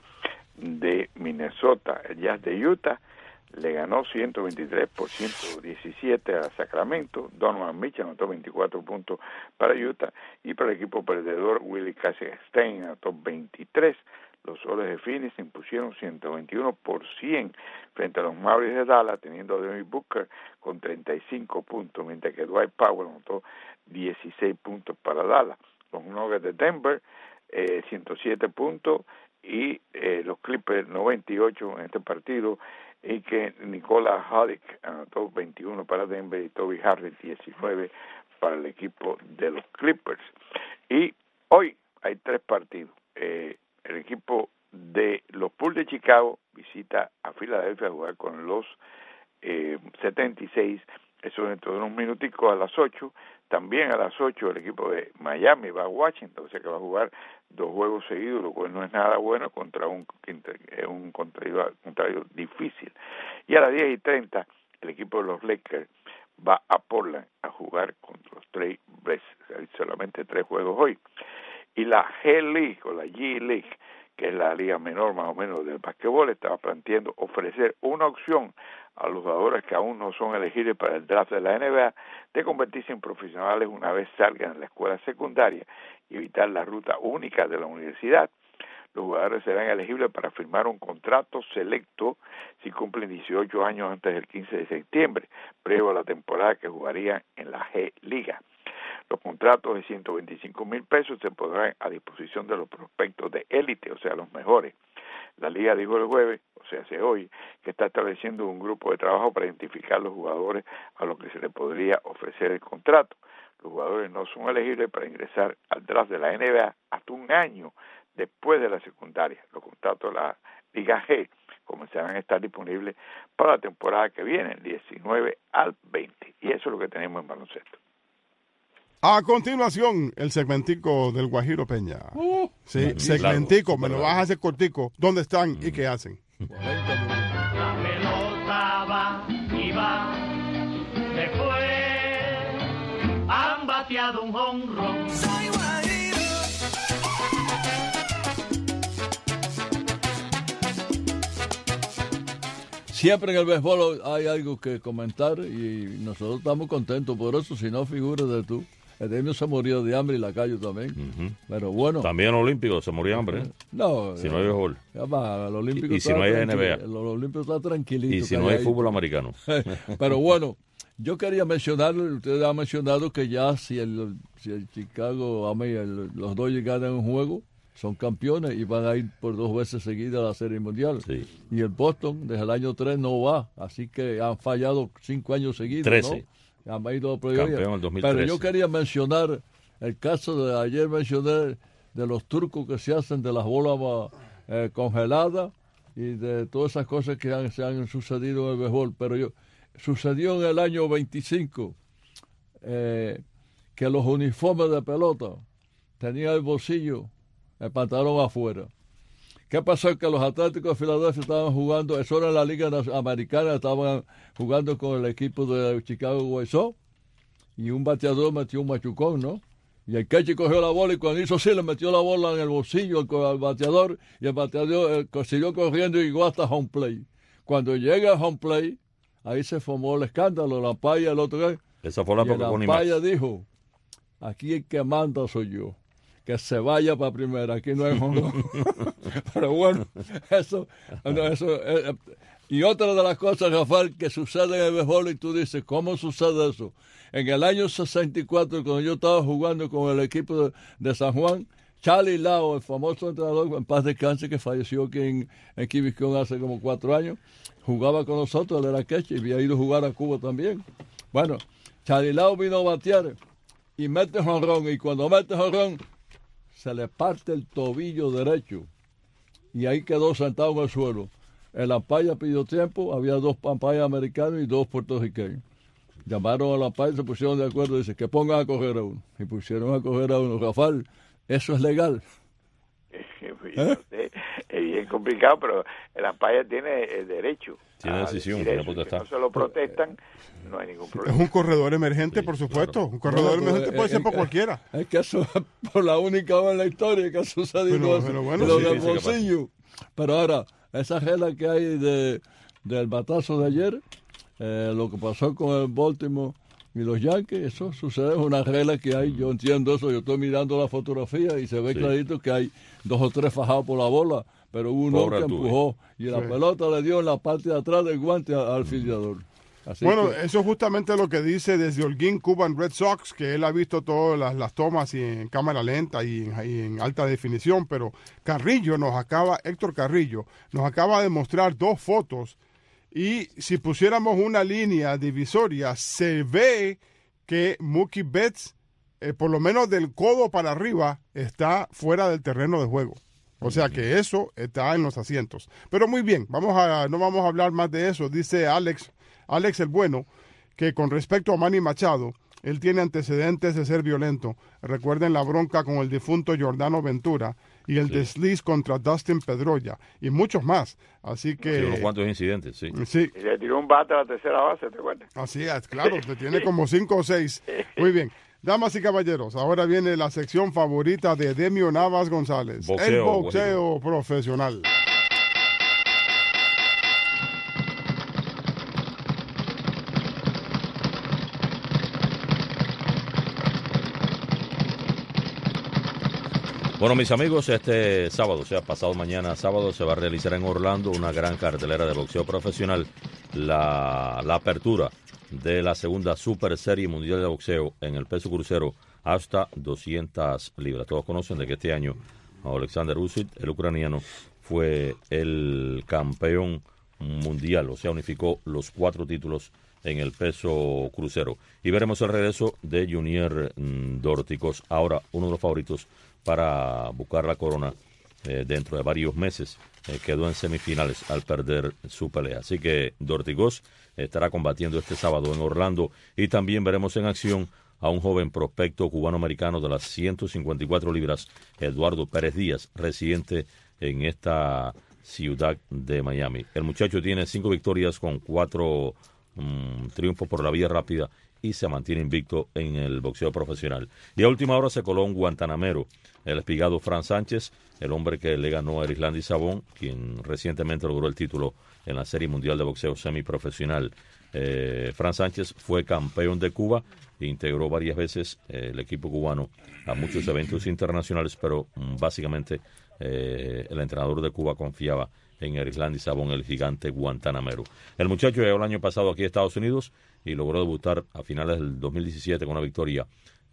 Speaker 6: de Minnesota. El Jazz de Utah le ganó ciento veintitrés por ciento diecisiete a Sacramento. Donovan Mitchell anotó veinticuatro puntos para Utah. Y para el equipo perdedor, Willie Cassidy anotó veintitrés. Los Soles de Phoenix se impusieron ciento veintiuno por cien frente a los Mavericks de Dallas, teniendo a Devin Booker con treinta y cinco puntos, mientras que Dwight Powell anotó dieciséis puntos para Dallas. Los Nuggets de Denver, eh, ciento siete puntos, y eh, los Clippers noventa y ocho en este partido, y que Nikola Jokic anotó veintiuno para Denver y Toby Harris diecinueve para el equipo de los Clippers. Y hoy hay tres partidos. Eh, El equipo de los Bulls de Chicago visita a Filadelfia a jugar con los eh, setenta y seis. Eso dentro de unos minuticos a las ocho. También a las ocho el equipo de Miami va a Washington, o sea que va a jugar dos juegos seguidos, lo cual no es nada bueno contra un, un contrario, contrario difícil. Y a las diez y treinta el equipo de los Lakers va a Portland a jugar contra los Trail Blazers. Hay solamente tres juegos hoy. Y la G-League o la G-League, que es la liga menor más o menos del basquetbol, estaba planteando ofrecer una opción a los jugadores que aún no son elegibles para el draft de la N B A de convertirse en profesionales una vez salgan de la escuela secundaria y evitar la ruta única de la universidad. Los jugadores serán elegibles para firmar un contrato selecto si cumplen dieciocho años antes del quince de septiembre, previo a la temporada que jugarían en la G-Liga. Los contratos de ciento veinticinco mil pesos se pondrán a disposición de los prospectos de élite, o sea, los mejores. La Liga dijo el jueves, o sea, hace hoy, que está estableciendo un grupo de trabajo para identificar los jugadores a los que se les podría ofrecer el contrato. Los jugadores no son elegibles para ingresar al draft de la N B A hasta un año después de la secundaria. Los contratos de la Liga G comenzarán a estar disponibles para la temporada que viene, el diecinueve al veinte. Y eso es lo que tenemos en baloncesto.
Speaker 3: A continuación, el segmentico del Guajiro Peña. Uh, sí, segmentico, largo, me lo vas a hacer cortico. ¿Dónde están mm. y qué hacen?
Speaker 8: La pelota va y va, después han bateado un jonrón. Soy Guajiro.
Speaker 4: Siempre en el béisbol hay algo que comentar y nosotros estamos contentos por eso, si no figuras de tú. El Demio se murió de hambre y la Cayo también. Uh-huh. Pero bueno.
Speaker 5: También los Olímpicos se murió de hambre. ¿eh?
Speaker 4: No.
Speaker 5: Si no hay béisbol.
Speaker 4: Los Olímpicos
Speaker 5: y, y si no hay N B A.
Speaker 4: Los Olímpicos están tranquilitos.
Speaker 5: Y si no hay fútbol americano.
Speaker 4: Pero bueno, yo quería mencionar, ustedes han mencionado que ya si el, si el Chicago, a mí, el, los Dodgers ganan un juego, son campeones y van a ir por dos veces seguidas a la Serie Mundial. Sí. Y el Boston desde el año tres no va, así que han fallado cinco años seguidos.
Speaker 5: trece.
Speaker 4: ¿no? Ido
Speaker 5: campeón en dos mil trece.
Speaker 4: Pero yo quería mencionar el caso de ayer mencioné de los trucos que se hacen de las bolas eh, congeladas y de todas esas cosas que han, se han sucedido en el béisbol. Pero yo sucedió en el año veinticinco eh, que los uniformes de pelota tenían el bolsillo, el pantalón afuera. ¿Qué pasó? Que los Atléticos de Filadelfia estaban jugando, eso era en la Liga Americana, estaban jugando con el equipo de Chicago White Sox y un bateador metió un machucón, ¿no? Y el catcher cogió la bola y cuando hizo así le metió la bola en el bolsillo al, al bateador y el bateador eh, siguió corriendo y llegó hasta home plate. Cuando llega el home play, ahí se formó el escándalo, la Lampaya, el otro día.
Speaker 5: Esa fue la
Speaker 4: y
Speaker 5: época con Imax.
Speaker 4: Lampaya dijo, aquí el que manda soy yo. Que se vaya para primera, aquí no hay home run. Pero bueno, eso, eso eh, y otra de las cosas, Rafael, que sucede en el béisbol, y tú dices, ¿cómo sucede eso? En el año sesenta y cuatro, cuando yo estaba jugando con el equipo de, de San Juan, Charlie Lau, el famoso entrenador, en paz descanse, que falleció aquí en, en Key Biscayne hace como cuatro años, jugaba con nosotros, él era catcher y había ido a jugar a Cuba también. Bueno, Charlie Lau vino a batear y mete jonrón, y cuando mete jonrón, se le parte el tobillo derecho y ahí quedó sentado en el suelo. El umpire pidió tiempo, había dos umpires americanos y dos puertorriqueños. Llamaron al umpire, se pusieron de acuerdo y dice que pongan a coger a uno. Y pusieron a coger a uno. Rafael, ¿eso es legal?
Speaker 6: ¿Eh? Es bien complicado, pero el umpire tiene el derecho.
Speaker 5: Tiene decisión, tiene potestad.
Speaker 6: Si no se lo protestan, no hay ningún problema.
Speaker 3: Es un corredor emergente, sí, por supuesto. Claro. Un corredor bueno, emergente puede es, ser por es, cualquiera.
Speaker 4: Es que eso es por la única vez en la historia que ha sucedido pero, eso. Pero bueno, lo sí, del sí, bolsillo. Pero ahora, esa regla que hay de, del batazo de ayer, eh, lo que pasó con el Baltimore y los Yankees, eso sucede, es una regla que hay, yo entiendo eso, yo estoy mirando la fotografía y se ve sí. clarito que hay dos o tres fajados por la bola, pero hubo uno que empujó y la sí. pelota le dio en la parte de atrás del guante al, al filiador. Así
Speaker 3: bueno,
Speaker 4: que,
Speaker 3: eso es justamente lo que dice desde Holguín, Cuban Red Sox, que él ha visto todas las, las tomas y en cámara lenta y en, y en alta definición, pero Carrillo nos acaba, Héctor Carrillo, nos acaba de mostrar dos fotos y si pusiéramos una línea divisoria, se ve que Mookie Betts, eh, por lo menos del codo para arriba, está fuera del terreno de juego. O sea que eso está en los asientos. Pero muy bien, vamos a, no vamos a hablar más de eso. Dice Alex, Alex el Bueno, que con respecto a Manny Machado, él tiene antecedentes de ser violento. Recuerden la bronca con el difunto Giordano Ventura y el sí. desliz contra Dustin Pedroia y muchos más. Así que...
Speaker 5: Sí, unos cuantos incidentes, sí.
Speaker 3: sí.
Speaker 6: Y le tiró un bate a la tercera base, ¿te acuerdas?
Speaker 3: Así es, claro, te tiene como cinco o seis. Muy bien. Damas y caballeros, ahora viene la sección favorita de Demio Navas González.
Speaker 5: Boxeo,
Speaker 3: el boxeo bueno. profesional.
Speaker 5: Bueno, mis amigos, este sábado, o sea, pasado mañana sábado, se va a realizar en Orlando una gran cartelera de boxeo profesional, la, la apertura de la segunda Super Serie Mundial de Boxeo en el peso crucero hasta doscientas libras. Todos conocen de que este año Alexander Usyk, el ucraniano, fue el campeón mundial, o sea, unificó los cuatro títulos en el peso crucero. Y veremos el regreso de Junior Dorticos, ahora uno de los favoritos para buscar la corona eh, dentro de varios meses. Eh, quedó en semifinales al perder su pelea. Así que Dorticos estará combatiendo este sábado en Orlando y también veremos en acción a un joven prospecto cubano-americano de las ciento cincuenta y cuatro libras, Eduardo Pérez Díaz, residente en esta ciudad de Miami. El muchacho tiene cinco victorias con cuatro um, triunfos por la vía rápida y se mantiene invicto en el boxeo profesional. Y a última hora se coló un guantanamero, el espigado Fran Sánchez, el hombre que le ganó a Erislandy Sabón, quien recientemente logró el título en la Serie Mundial de Boxeo Semiprofesional. Eh, Fran Sánchez fue campeón de Cuba e integró varias veces eh, el equipo cubano a muchos eventos internacionales, pero mm, básicamente eh, el entrenador de Cuba confiaba en Erislandy Sabón, el gigante guantanamero. El muchacho llegó el año pasado aquí a Estados Unidos y logró debutar a finales del dos mil diecisiete con una victoria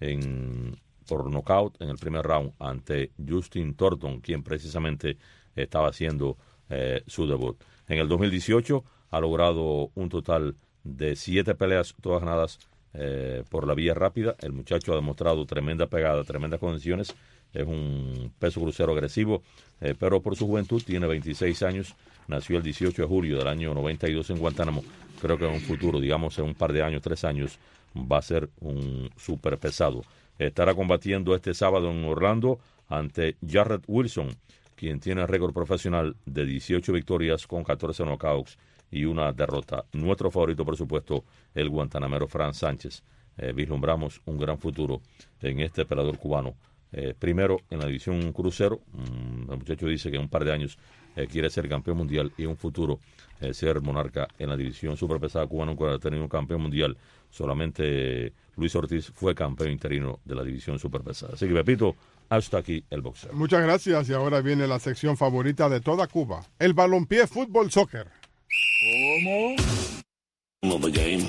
Speaker 5: en, por nocaut en el primer round ante Justin Thornton, quien precisamente estaba haciendo eh, su debut. En el dos mil dieciocho ha logrado un total de siete peleas, todas ganadas eh, por la vía rápida. El muchacho ha demostrado tremenda pegada, tremendas condiciones. Es un peso crucero agresivo, eh, pero por su juventud tiene veintiséis años. Nació el dieciocho de julio del año noventa y dos en Guantánamo. Creo que en un futuro, digamos en un par de años, tres años, va a ser un súper pesado. Estará combatiendo este sábado en Orlando ante Jarrett Wilson, quien tiene récord profesional de dieciocho victorias con catorce knockouts y una derrota. Nuestro favorito, por supuesto, el guantanamero Fran Sánchez. Eh, vislumbramos un gran futuro en este peleador cubano. Eh, primero en la división crucero, mm, el muchacho dice que en un par de años eh, quiere ser campeón mundial y en un futuro eh, ser monarca en la división superpesada. Cuba nunca ha tenido un campeón mundial, solamente eh, Luis Ortiz fue campeón interino de la división superpesada. Así que, Pepito, hasta aquí el boxeo.
Speaker 3: Muchas gracias y ahora viene la sección favorita de toda Cuba, el balompié fútbol soccer.
Speaker 4: ¿Cómo?
Speaker 14: Of the game.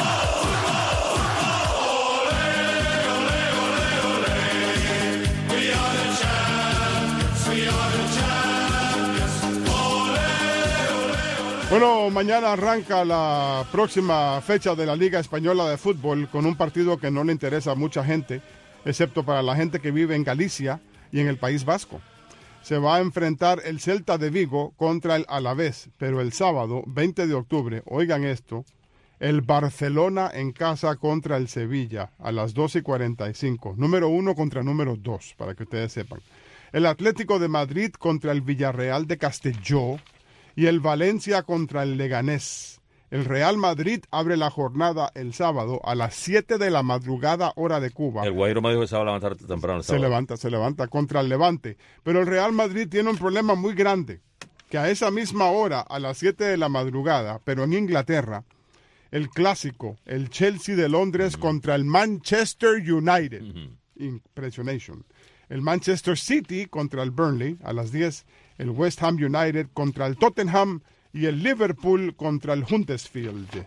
Speaker 3: Bueno, mañana arranca la próxima fecha de la Liga Española de Fútbol con un partido que no le interesa a mucha gente, excepto para la gente que vive en Galicia y en el País Vasco. Se va a enfrentar el Celta de Vigo contra el Alavés, pero el sábado, veinte de octubre, oigan esto, el Barcelona en casa contra el Sevilla a las doce y cuarenta y cinco. Número uno contra número dos, para que ustedes sepan. El Atlético de Madrid contra el Villarreal de Castelló y el Valencia contra el Leganés. El Real Madrid abre la jornada el sábado a las siete de la madrugada, hora de Cuba.
Speaker 5: El Guajiro me dijo que se va a levantar temprano el
Speaker 3: Se
Speaker 5: sábado.
Speaker 3: levanta, se levanta contra el Levante. Pero el Real Madrid tiene un problema muy grande, que a esa misma hora, a las siete de la madrugada, pero en Inglaterra, el clásico, el Chelsea de Londres uh-huh. contra el Manchester United. Uh-huh. Impressionation. El Manchester City contra el Burnley a las diez. El West Ham United contra el Tottenham y el Liverpool contra el Huddersfield.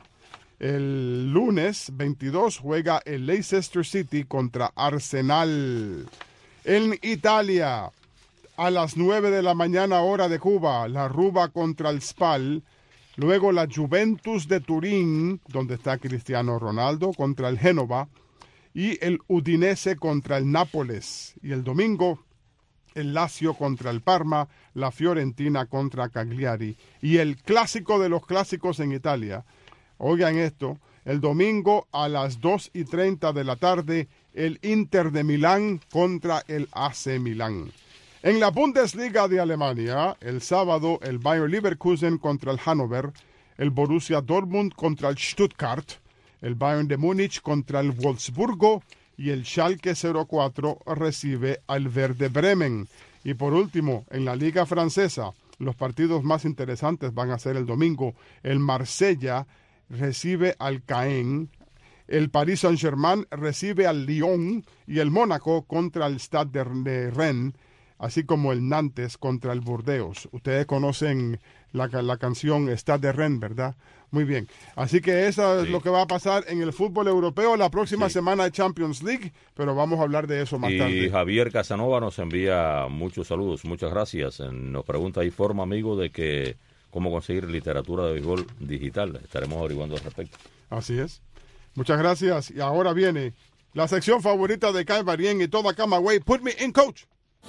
Speaker 3: El lunes veintidós juega el Leicester City contra Arsenal. En Italia, a las nueve de la mañana hora de Cuba, la Roma contra el Spal. Luego la Juventus de Turín, donde está Cristiano Ronaldo, contra el Génova. Y el Udinese contra el Nápoles. Y el domingo, el Lazio contra el Parma, la Fiorentina contra Cagliari. Y el clásico de los clásicos en Italia. Oigan esto, el domingo a las dos y treinta de la tarde, el Inter de Milán contra el A C Milán. En la Bundesliga de Alemania, el sábado, el Bayer Leverkusen contra el Hannover, el Borussia Dortmund contra el Stuttgart, el Bayern de Múnich contra el Wolfsburgo y el Schalke cero cuatro recibe al Werder Bremen. Y por último, en la Liga Francesa, los partidos más interesantes van a ser el domingo. El Marsella recibe al Caen, el Paris Saint-Germain recibe al Lyon y el Mónaco contra el Stade de Rennes, así como el Nantes contra el Burdeos. Ustedes conocen la, la canción Stade de Rennes, ¿verdad? Muy bien. Así que eso sí. es lo que va a pasar en el fútbol europeo la próxima sí. semana de Champions League, pero vamos a hablar de eso más
Speaker 5: y
Speaker 3: tarde.
Speaker 5: Y Javier Casanova nos envía muchos saludos, muchas gracias. Nos pregunta ahí, forma amigo, de que cómo conseguir literatura de béisbol digital. Estaremos averiguando al respecto.
Speaker 3: Así es. Muchas gracias. Y ahora viene la sección favorita de Kai Barien y toda Camagüey. Put me in, coach.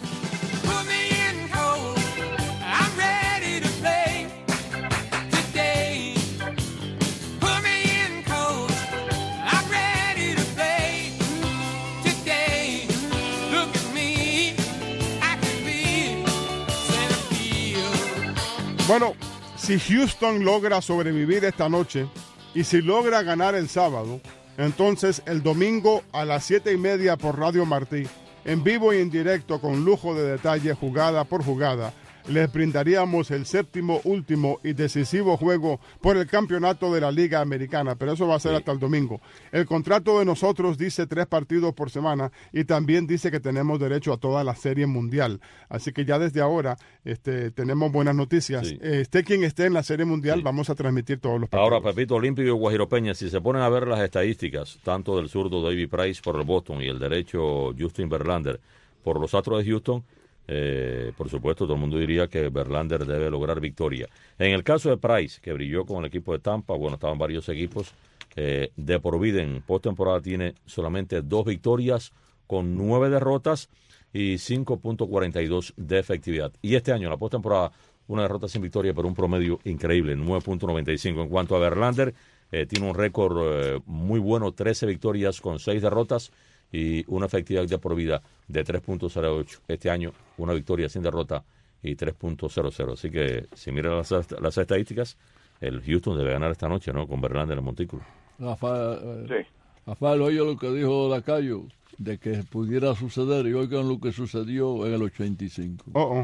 Speaker 3: Bueno, si Houston logra sobrevivir esta noche y si logra ganar el sábado, entonces el domingo a las siete y media por Radio Martí, en vivo y en directo con lujo de detalle, jugada por jugada, les brindaríamos el séptimo, último y decisivo juego por el campeonato de la Liga Americana, pero eso va a ser sí. hasta el domingo. El contrato de nosotros dice tres partidos por semana y también dice que tenemos derecho a toda la Serie Mundial. Así que ya desde ahora este, tenemos buenas noticias. Sí. Eh, esté quien esté en la Serie Mundial, sí. vamos a transmitir todos los partidos.
Speaker 5: Ahora, Pepito, Olímpico y Guajiro Peña, si se ponen a ver las estadísticas, tanto del zurdo David Price por el Boston y el derecho Justin Verlander por los Astros de Houston, Eh, por supuesto, todo el mundo diría que Verlander debe lograr victoria. En el caso de Price, que brilló con el equipo de Tampa, bueno, estaban varios equipos, eh, de por vida en postemporada tiene solamente dos victorias con nueve derrotas y cinco punto cuarenta y dos de efectividad. Y este año, en la postemporada, una derrota sin victoria, pero un promedio increíble, nueve punto noventa y cinco. En cuanto a Verlander, eh, tiene un récord eh, muy bueno, trece victorias con seis derrotas y una efectividad de por vida de tres punto cero ocho. Este año, una victoria sin derrota y tres punto cero cero. Así que, si miran las, las estadísticas, el Houston debe ganar esta noche, ¿no? Con Verlander en el montículo.
Speaker 4: Rafael, eh,
Speaker 6: sí.
Speaker 4: Rafael, oye lo que dijo Lacayo, de que pudiera suceder, y oigan lo que sucedió en el ochenta y cinco.
Speaker 3: Oh, oh.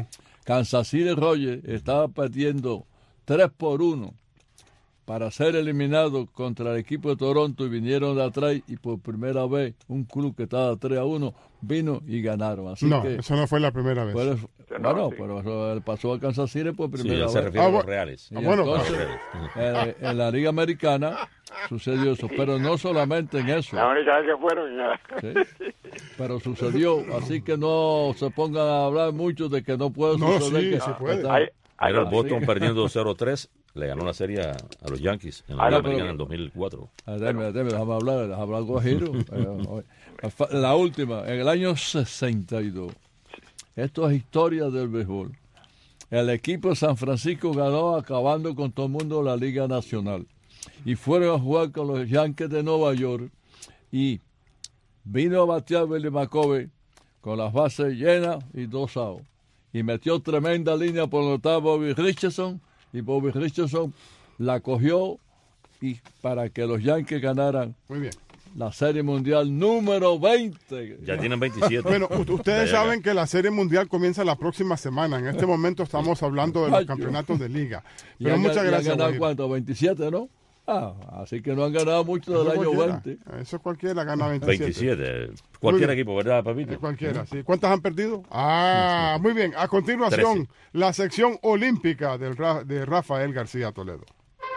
Speaker 4: Kansas City Royals estaba perdiendo tres por uno para ser eliminado contra el equipo de Toronto y vinieron de atrás y por primera vez un club que estaba tres a uno vino y ganaron. Así
Speaker 3: no,
Speaker 4: que,
Speaker 3: eso no fue la primera vez.
Speaker 4: Pues, bueno, sí. pero eso pasó a Kansas City por primera
Speaker 5: sí,
Speaker 4: vez.
Speaker 5: Se refiere ah, a los reales.
Speaker 4: Y bueno, entonces, en, en la Liga Americana sucedió eso, pero no solamente en eso.
Speaker 6: La única vez que fueron ya.
Speaker 4: ¿Sí? Pero sucedió, así que no se pongan a hablar mucho de que no puede
Speaker 3: no,
Speaker 4: suceder.
Speaker 3: Sí,
Speaker 4: que
Speaker 3: sí puede.
Speaker 4: Está,
Speaker 5: Hay, Era el Boston perdiendo cero tres. Le ganó la serie a, a los Yankees en la Liga Americana en dos mil cuatro.
Speaker 4: Déjame, déjame, déjame hablar, déjame hablar con Giro. La última, en el año sesenta y dos. Esto es historia del béisbol. El equipo de San Francisco ganó acabando con todo el mundo la Liga Nacional. Y fueron a jugar con los Yankees de Nueva York. Y vino a batear Billy McCovey con las bases llenas y dos outs. Y metió tremenda línea por donde estaba Bobby Richardson. Y Bobby Richardson la cogió y para que los Yankees ganaran
Speaker 3: Muy bien.
Speaker 4: la Serie Mundial número veinte.
Speaker 5: Ya tienen veintisiete.
Speaker 3: Bueno, ustedes saben que la Serie Mundial comienza la próxima semana. En este momento estamos hablando de los campeonatos de liga. Pero muchas
Speaker 4: han,
Speaker 3: gracias.
Speaker 4: ¿Han ganado cuánto? veintisiete, ¿no? Ah, así que no han ganado mucho del
Speaker 3: Eso
Speaker 4: año
Speaker 3: cualquiera.
Speaker 4: veinte.
Speaker 3: Eso cualquiera gana veintisiete.
Speaker 5: veintisiete. Cualquier equipo, ¿verdad, Papito?
Speaker 3: Eh, cualquiera, sí. ¿Cuántas han perdido? Ah, muy bien. A continuación, trece. La sección olímpica del, de Rafael García Toledo.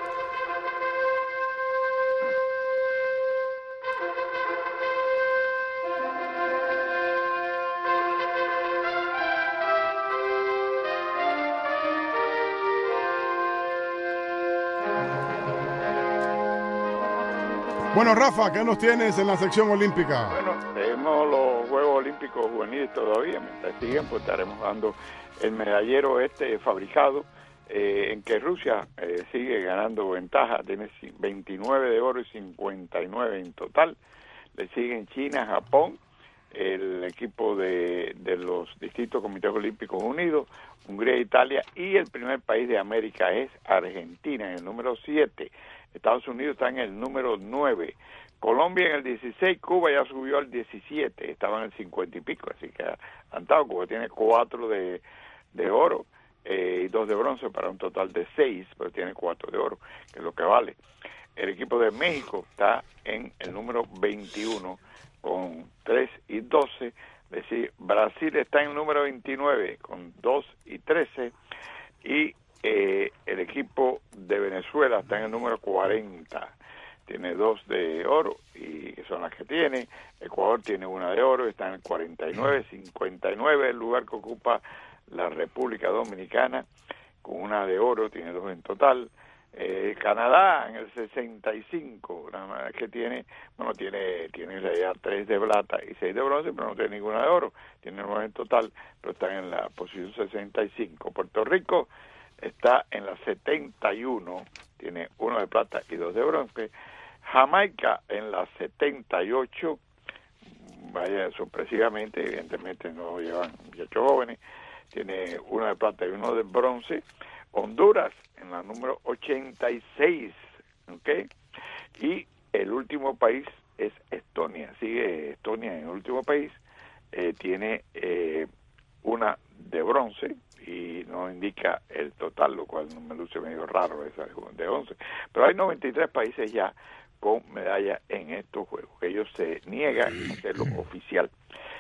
Speaker 3: Bueno, Rafa, ¿qué nos tienes en la sección olímpica?
Speaker 6: Bueno, tenemos los Juegos Olímpicos Juveniles todavía. Mientras siguen, pues estaremos dando el medallero este fabricado, eh, en que Rusia eh, sigue ganando ventaja. Tiene veintinueve de oro y cincuenta y nueve en total. Le siguen China, Japón, el equipo de, de los distintos comités olímpicos unidos, Hungría e Italia, y el primer país de América es Argentina, en el número siete. Estados Unidos está en el número nueve, Colombia en el dieciséis, Cuba ya subió al diecisiete, estaba en el cincuenta y pico, así que ha estado. Cuba tiene cuatro de, de oro eh, y dos de bronce para un total de seis, pero tiene cuatro de oro, que es lo que vale. El equipo de México está en el número veintiuno con tres y doce, es decir, Brasil está en el número veintinueve con dos y trece, y Eh, el equipo de Venezuela está en el número cuarenta, tiene dos de oro y son las que tiene. Ecuador tiene una de oro, está en el cuarenta y nueve, cincuenta y nueve, el lugar que ocupa la República Dominicana con una de oro, tiene dos en total. Eh, Canadá en el sesenta y cinco, nada más que tiene, bueno, tiene tiene ya tres de plata y seis de bronce, pero no tiene ninguna de oro, tiene nueve en total, pero están en la posición sesenta y cinco. Puerto Rico está en la setenta y uno, tiene uno de plata y dos de bronce. Jamaica en la setenta y ocho, vaya sorpresivamente, evidentemente no llevan muchachos jóvenes, tiene uno de plata y uno de bronce. Honduras en la número ochenta y seis, ¿ok? Y el último país es Estonia, sigue Estonia en el último país, eh, tiene eh, una de bronce, y no indica el total, lo cual me luce medio raro esa de once, pero hay noventa y tres países ya con medalla en estos juegos, que ellos se niegan a hacerlo oficial.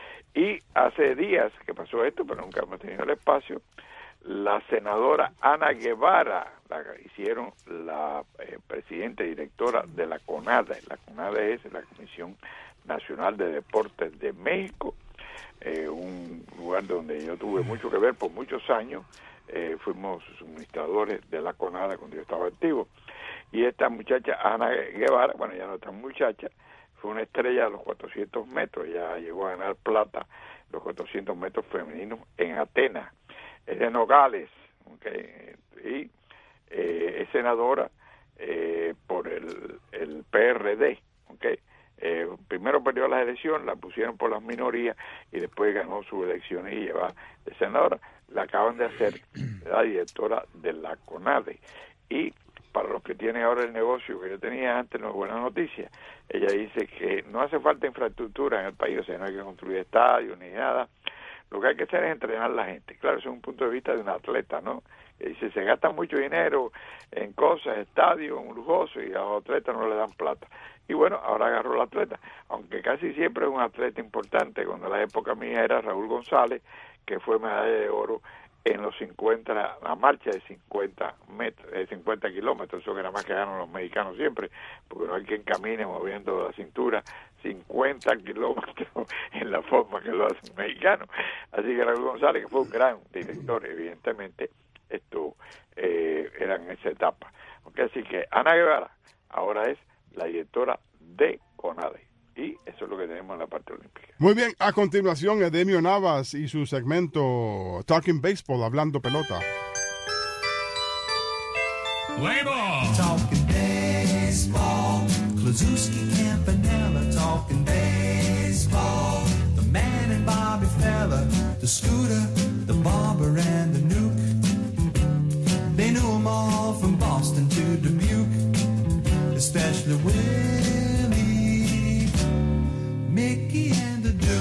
Speaker 6: Y hace días que pasó esto, pero nunca hemos tenido el espacio, la senadora Ana Guevara, la hicieron la eh, presidenta y directora de la CONADE. La CONADE es la Comisión Nacional de Deportes de México, eh, un lugar donde yo tuve mucho que ver por muchos años. Eh, fuimos suministradores de la CONADE cuando yo estaba activo. Y esta muchacha, Ana Guevara, bueno, ya no es tan muchacha, fue una estrella de los cuatrocientos metros, ya llegó a ganar plata los cuatrocientos metros femeninos en Atenas. Es de Nogales, okay, y eh, es senadora eh, por el, el P R D, okay. Eh, primero perdió las elecciones, la pusieron por las minorías y después ganó sus elecciones y lleva de senadora. La acaban de hacer la directora de la CONADE. Y para los que tienen ahora el negocio que yo tenía antes, no es buena noticia. Ella dice que no hace falta infraestructura en el país, o sea, no hay que construir estadios ni nada. Lo que hay que hacer es entrenar a la gente. Claro, eso es un punto de vista de un atleta, ¿no? Y si se gasta mucho dinero en cosas, estadios, lujosos, y a los atletas no le dan plata. Y bueno, ahora agarró el atleta, aunque casi siempre es un atleta importante. Cuando la época mía era Raúl González, que fue medalla de oro en los cincuenta, la marcha de cincuenta metros, de cincuenta kilómetros, eso que nada más que ganan los mexicanos siempre, porque no hay quien camine moviendo la cintura cincuenta kilómetros en la forma que lo hace un mexicano. Así que Raúl González, que fue un gran director, evidentemente, esto eh, era en esa etapa. Okay, así que Ana Guevara ahora es la directora de CONADE. Y eso es lo que tenemos en la parte olímpica.
Speaker 3: Muy bien, a continuación Edemio Navas y su segmento Talking Baseball, hablando pelota.
Speaker 15: Play ball. Talking baseball. Kluszewski, Campanella, talking baseball. The man and Bobby Fella, the Scooter, the Barber and the Nuke. They knew them all from Boston to Dubuque, especially Willie, Mickey and the Duke.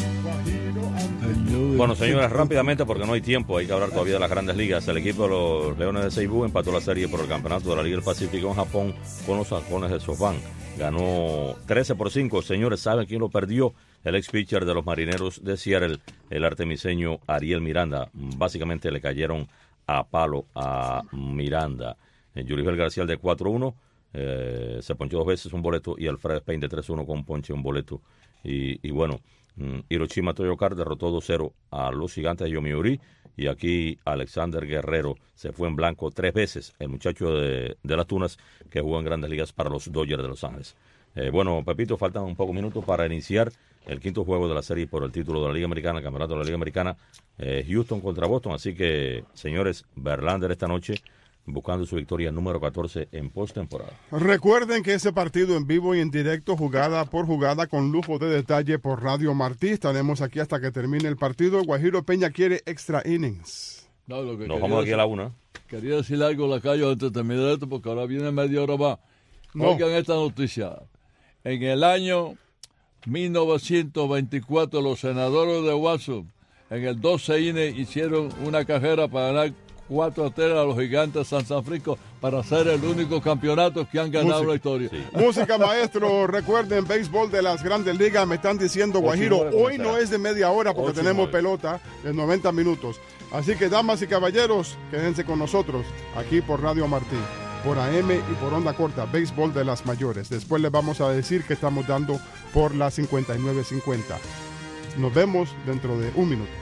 Speaker 5: Bueno, señores, rápidamente, porque no hay tiempo, hay que hablar todavía de las grandes ligas. El equipo de los Leones de Ceibú empató la serie por el campeonato de la Liga del Pacífico en Japón con los halcones de Sofán. Ganó trece por cinco. Señores, ¿saben quién lo perdió? El ex pitcher de los Marineros de Seattle, el artemiseño Ariel Miranda. Básicamente le cayeron a palo a Miranda. Yuribel García de cuatro uno, eh, se ponchó dos veces un boleto, y Alfredo Spain de tres uno con ponche un boleto. Y, y bueno, Hiroshima Toyokar derrotó dos cero a los Gigantes de Yomiuri, y aquí Alexander Guerrero se fue en blanco tres veces, el muchacho de, de las Tunas que jugó en Grandes Ligas para los Dodgers de Los Ángeles. Eh, bueno, Pepito, faltan un pocos minutos para iniciar el quinto juego de la serie por el título de la Liga Americana, el campeonato de la Liga Americana, eh, Houston contra Boston. Así que, señores, Verlander esta noche buscando su victoria número catorce en postemporada.
Speaker 3: Recuerden que ese partido en vivo y en directo, jugada por jugada, con lujo de detalle por Radio Martí. Estaremos aquí hasta que termine el partido. Guajiro Peña quiere extra innings.
Speaker 4: No, lo que
Speaker 5: Nos vamos aquí a la una.
Speaker 4: Quería decirle algo a la calle antes de terminar esto, porque ahora viene media hora más.
Speaker 3: No.
Speaker 4: Oigan esta noticia. En el año mil novecientos veinticuatro, los senadores de Watson, en el doce innings, hicieron una carrera para ganar cuatro a tres a los Gigantes de San Francisco para ser el único campeonato que han ganado
Speaker 3: Música.
Speaker 4: la historia.
Speaker 3: Sí. Música, maestro. Recuerden, béisbol de las Grandes Ligas. Me están diciendo, Guajiro, hoy no es de media hora porque
Speaker 5: Ocho
Speaker 3: tenemos
Speaker 5: nueve.
Speaker 3: pelota de noventa minutos. Así que, damas y caballeros, quédense con nosotros aquí por Radio Martí, por A M y por onda corta, béisbol de las mayores. Después les vamos a decir que estamos dando por la cincuenta y nueve cincuenta. Nos vemos dentro de un minuto.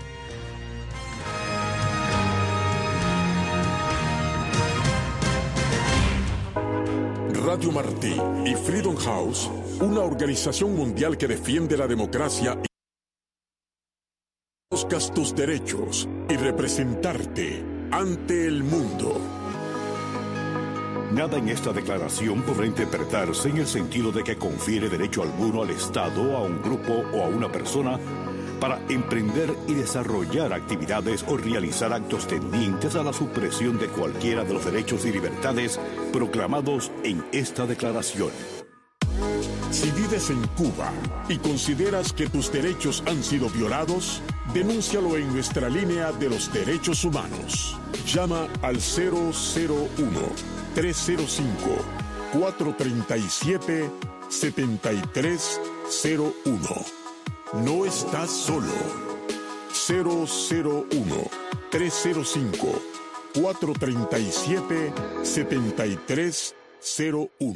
Speaker 1: Radio Martí y Freedom House, una organización mundial que defiende la democracia y buscas tus derechos y representarte ante el mundo.
Speaker 7: Nada en esta declaración podrá interpretarse en el sentido de que confiere derecho alguno al Estado, a un grupo o a una persona para emprender y desarrollar actividades o realizar actos tendientes a la supresión de cualquiera de los derechos y libertades proclamados en esta declaración.
Speaker 1: Si vives en Cuba y consideras que tus derechos han sido violados, denúncialo en nuestra línea de los derechos humanos. Llama al cero cero uno, tres cero cinco, cuatro tres siete, siete tres cero uno. No estás solo. cero cero uno, tres cero cinco, cuatro tres siete, siete tres cero uno.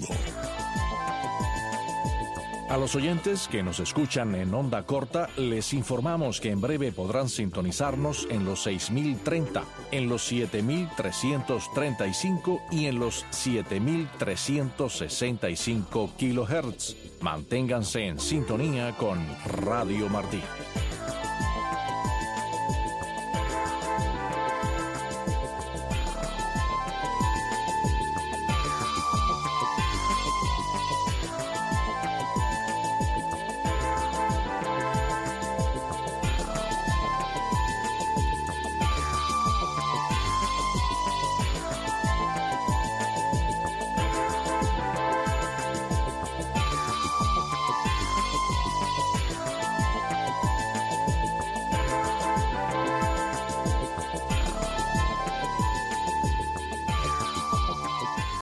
Speaker 16: A los oyentes que nos escuchan en onda corta, les informamos que en breve podrán sintonizarnos en los seis mil treinta, en los siete mil trescientos treinta y cinco y en los siete mil trescientos sesenta y cinco kilohertz. Manténganse en sintonía con Radio Martí.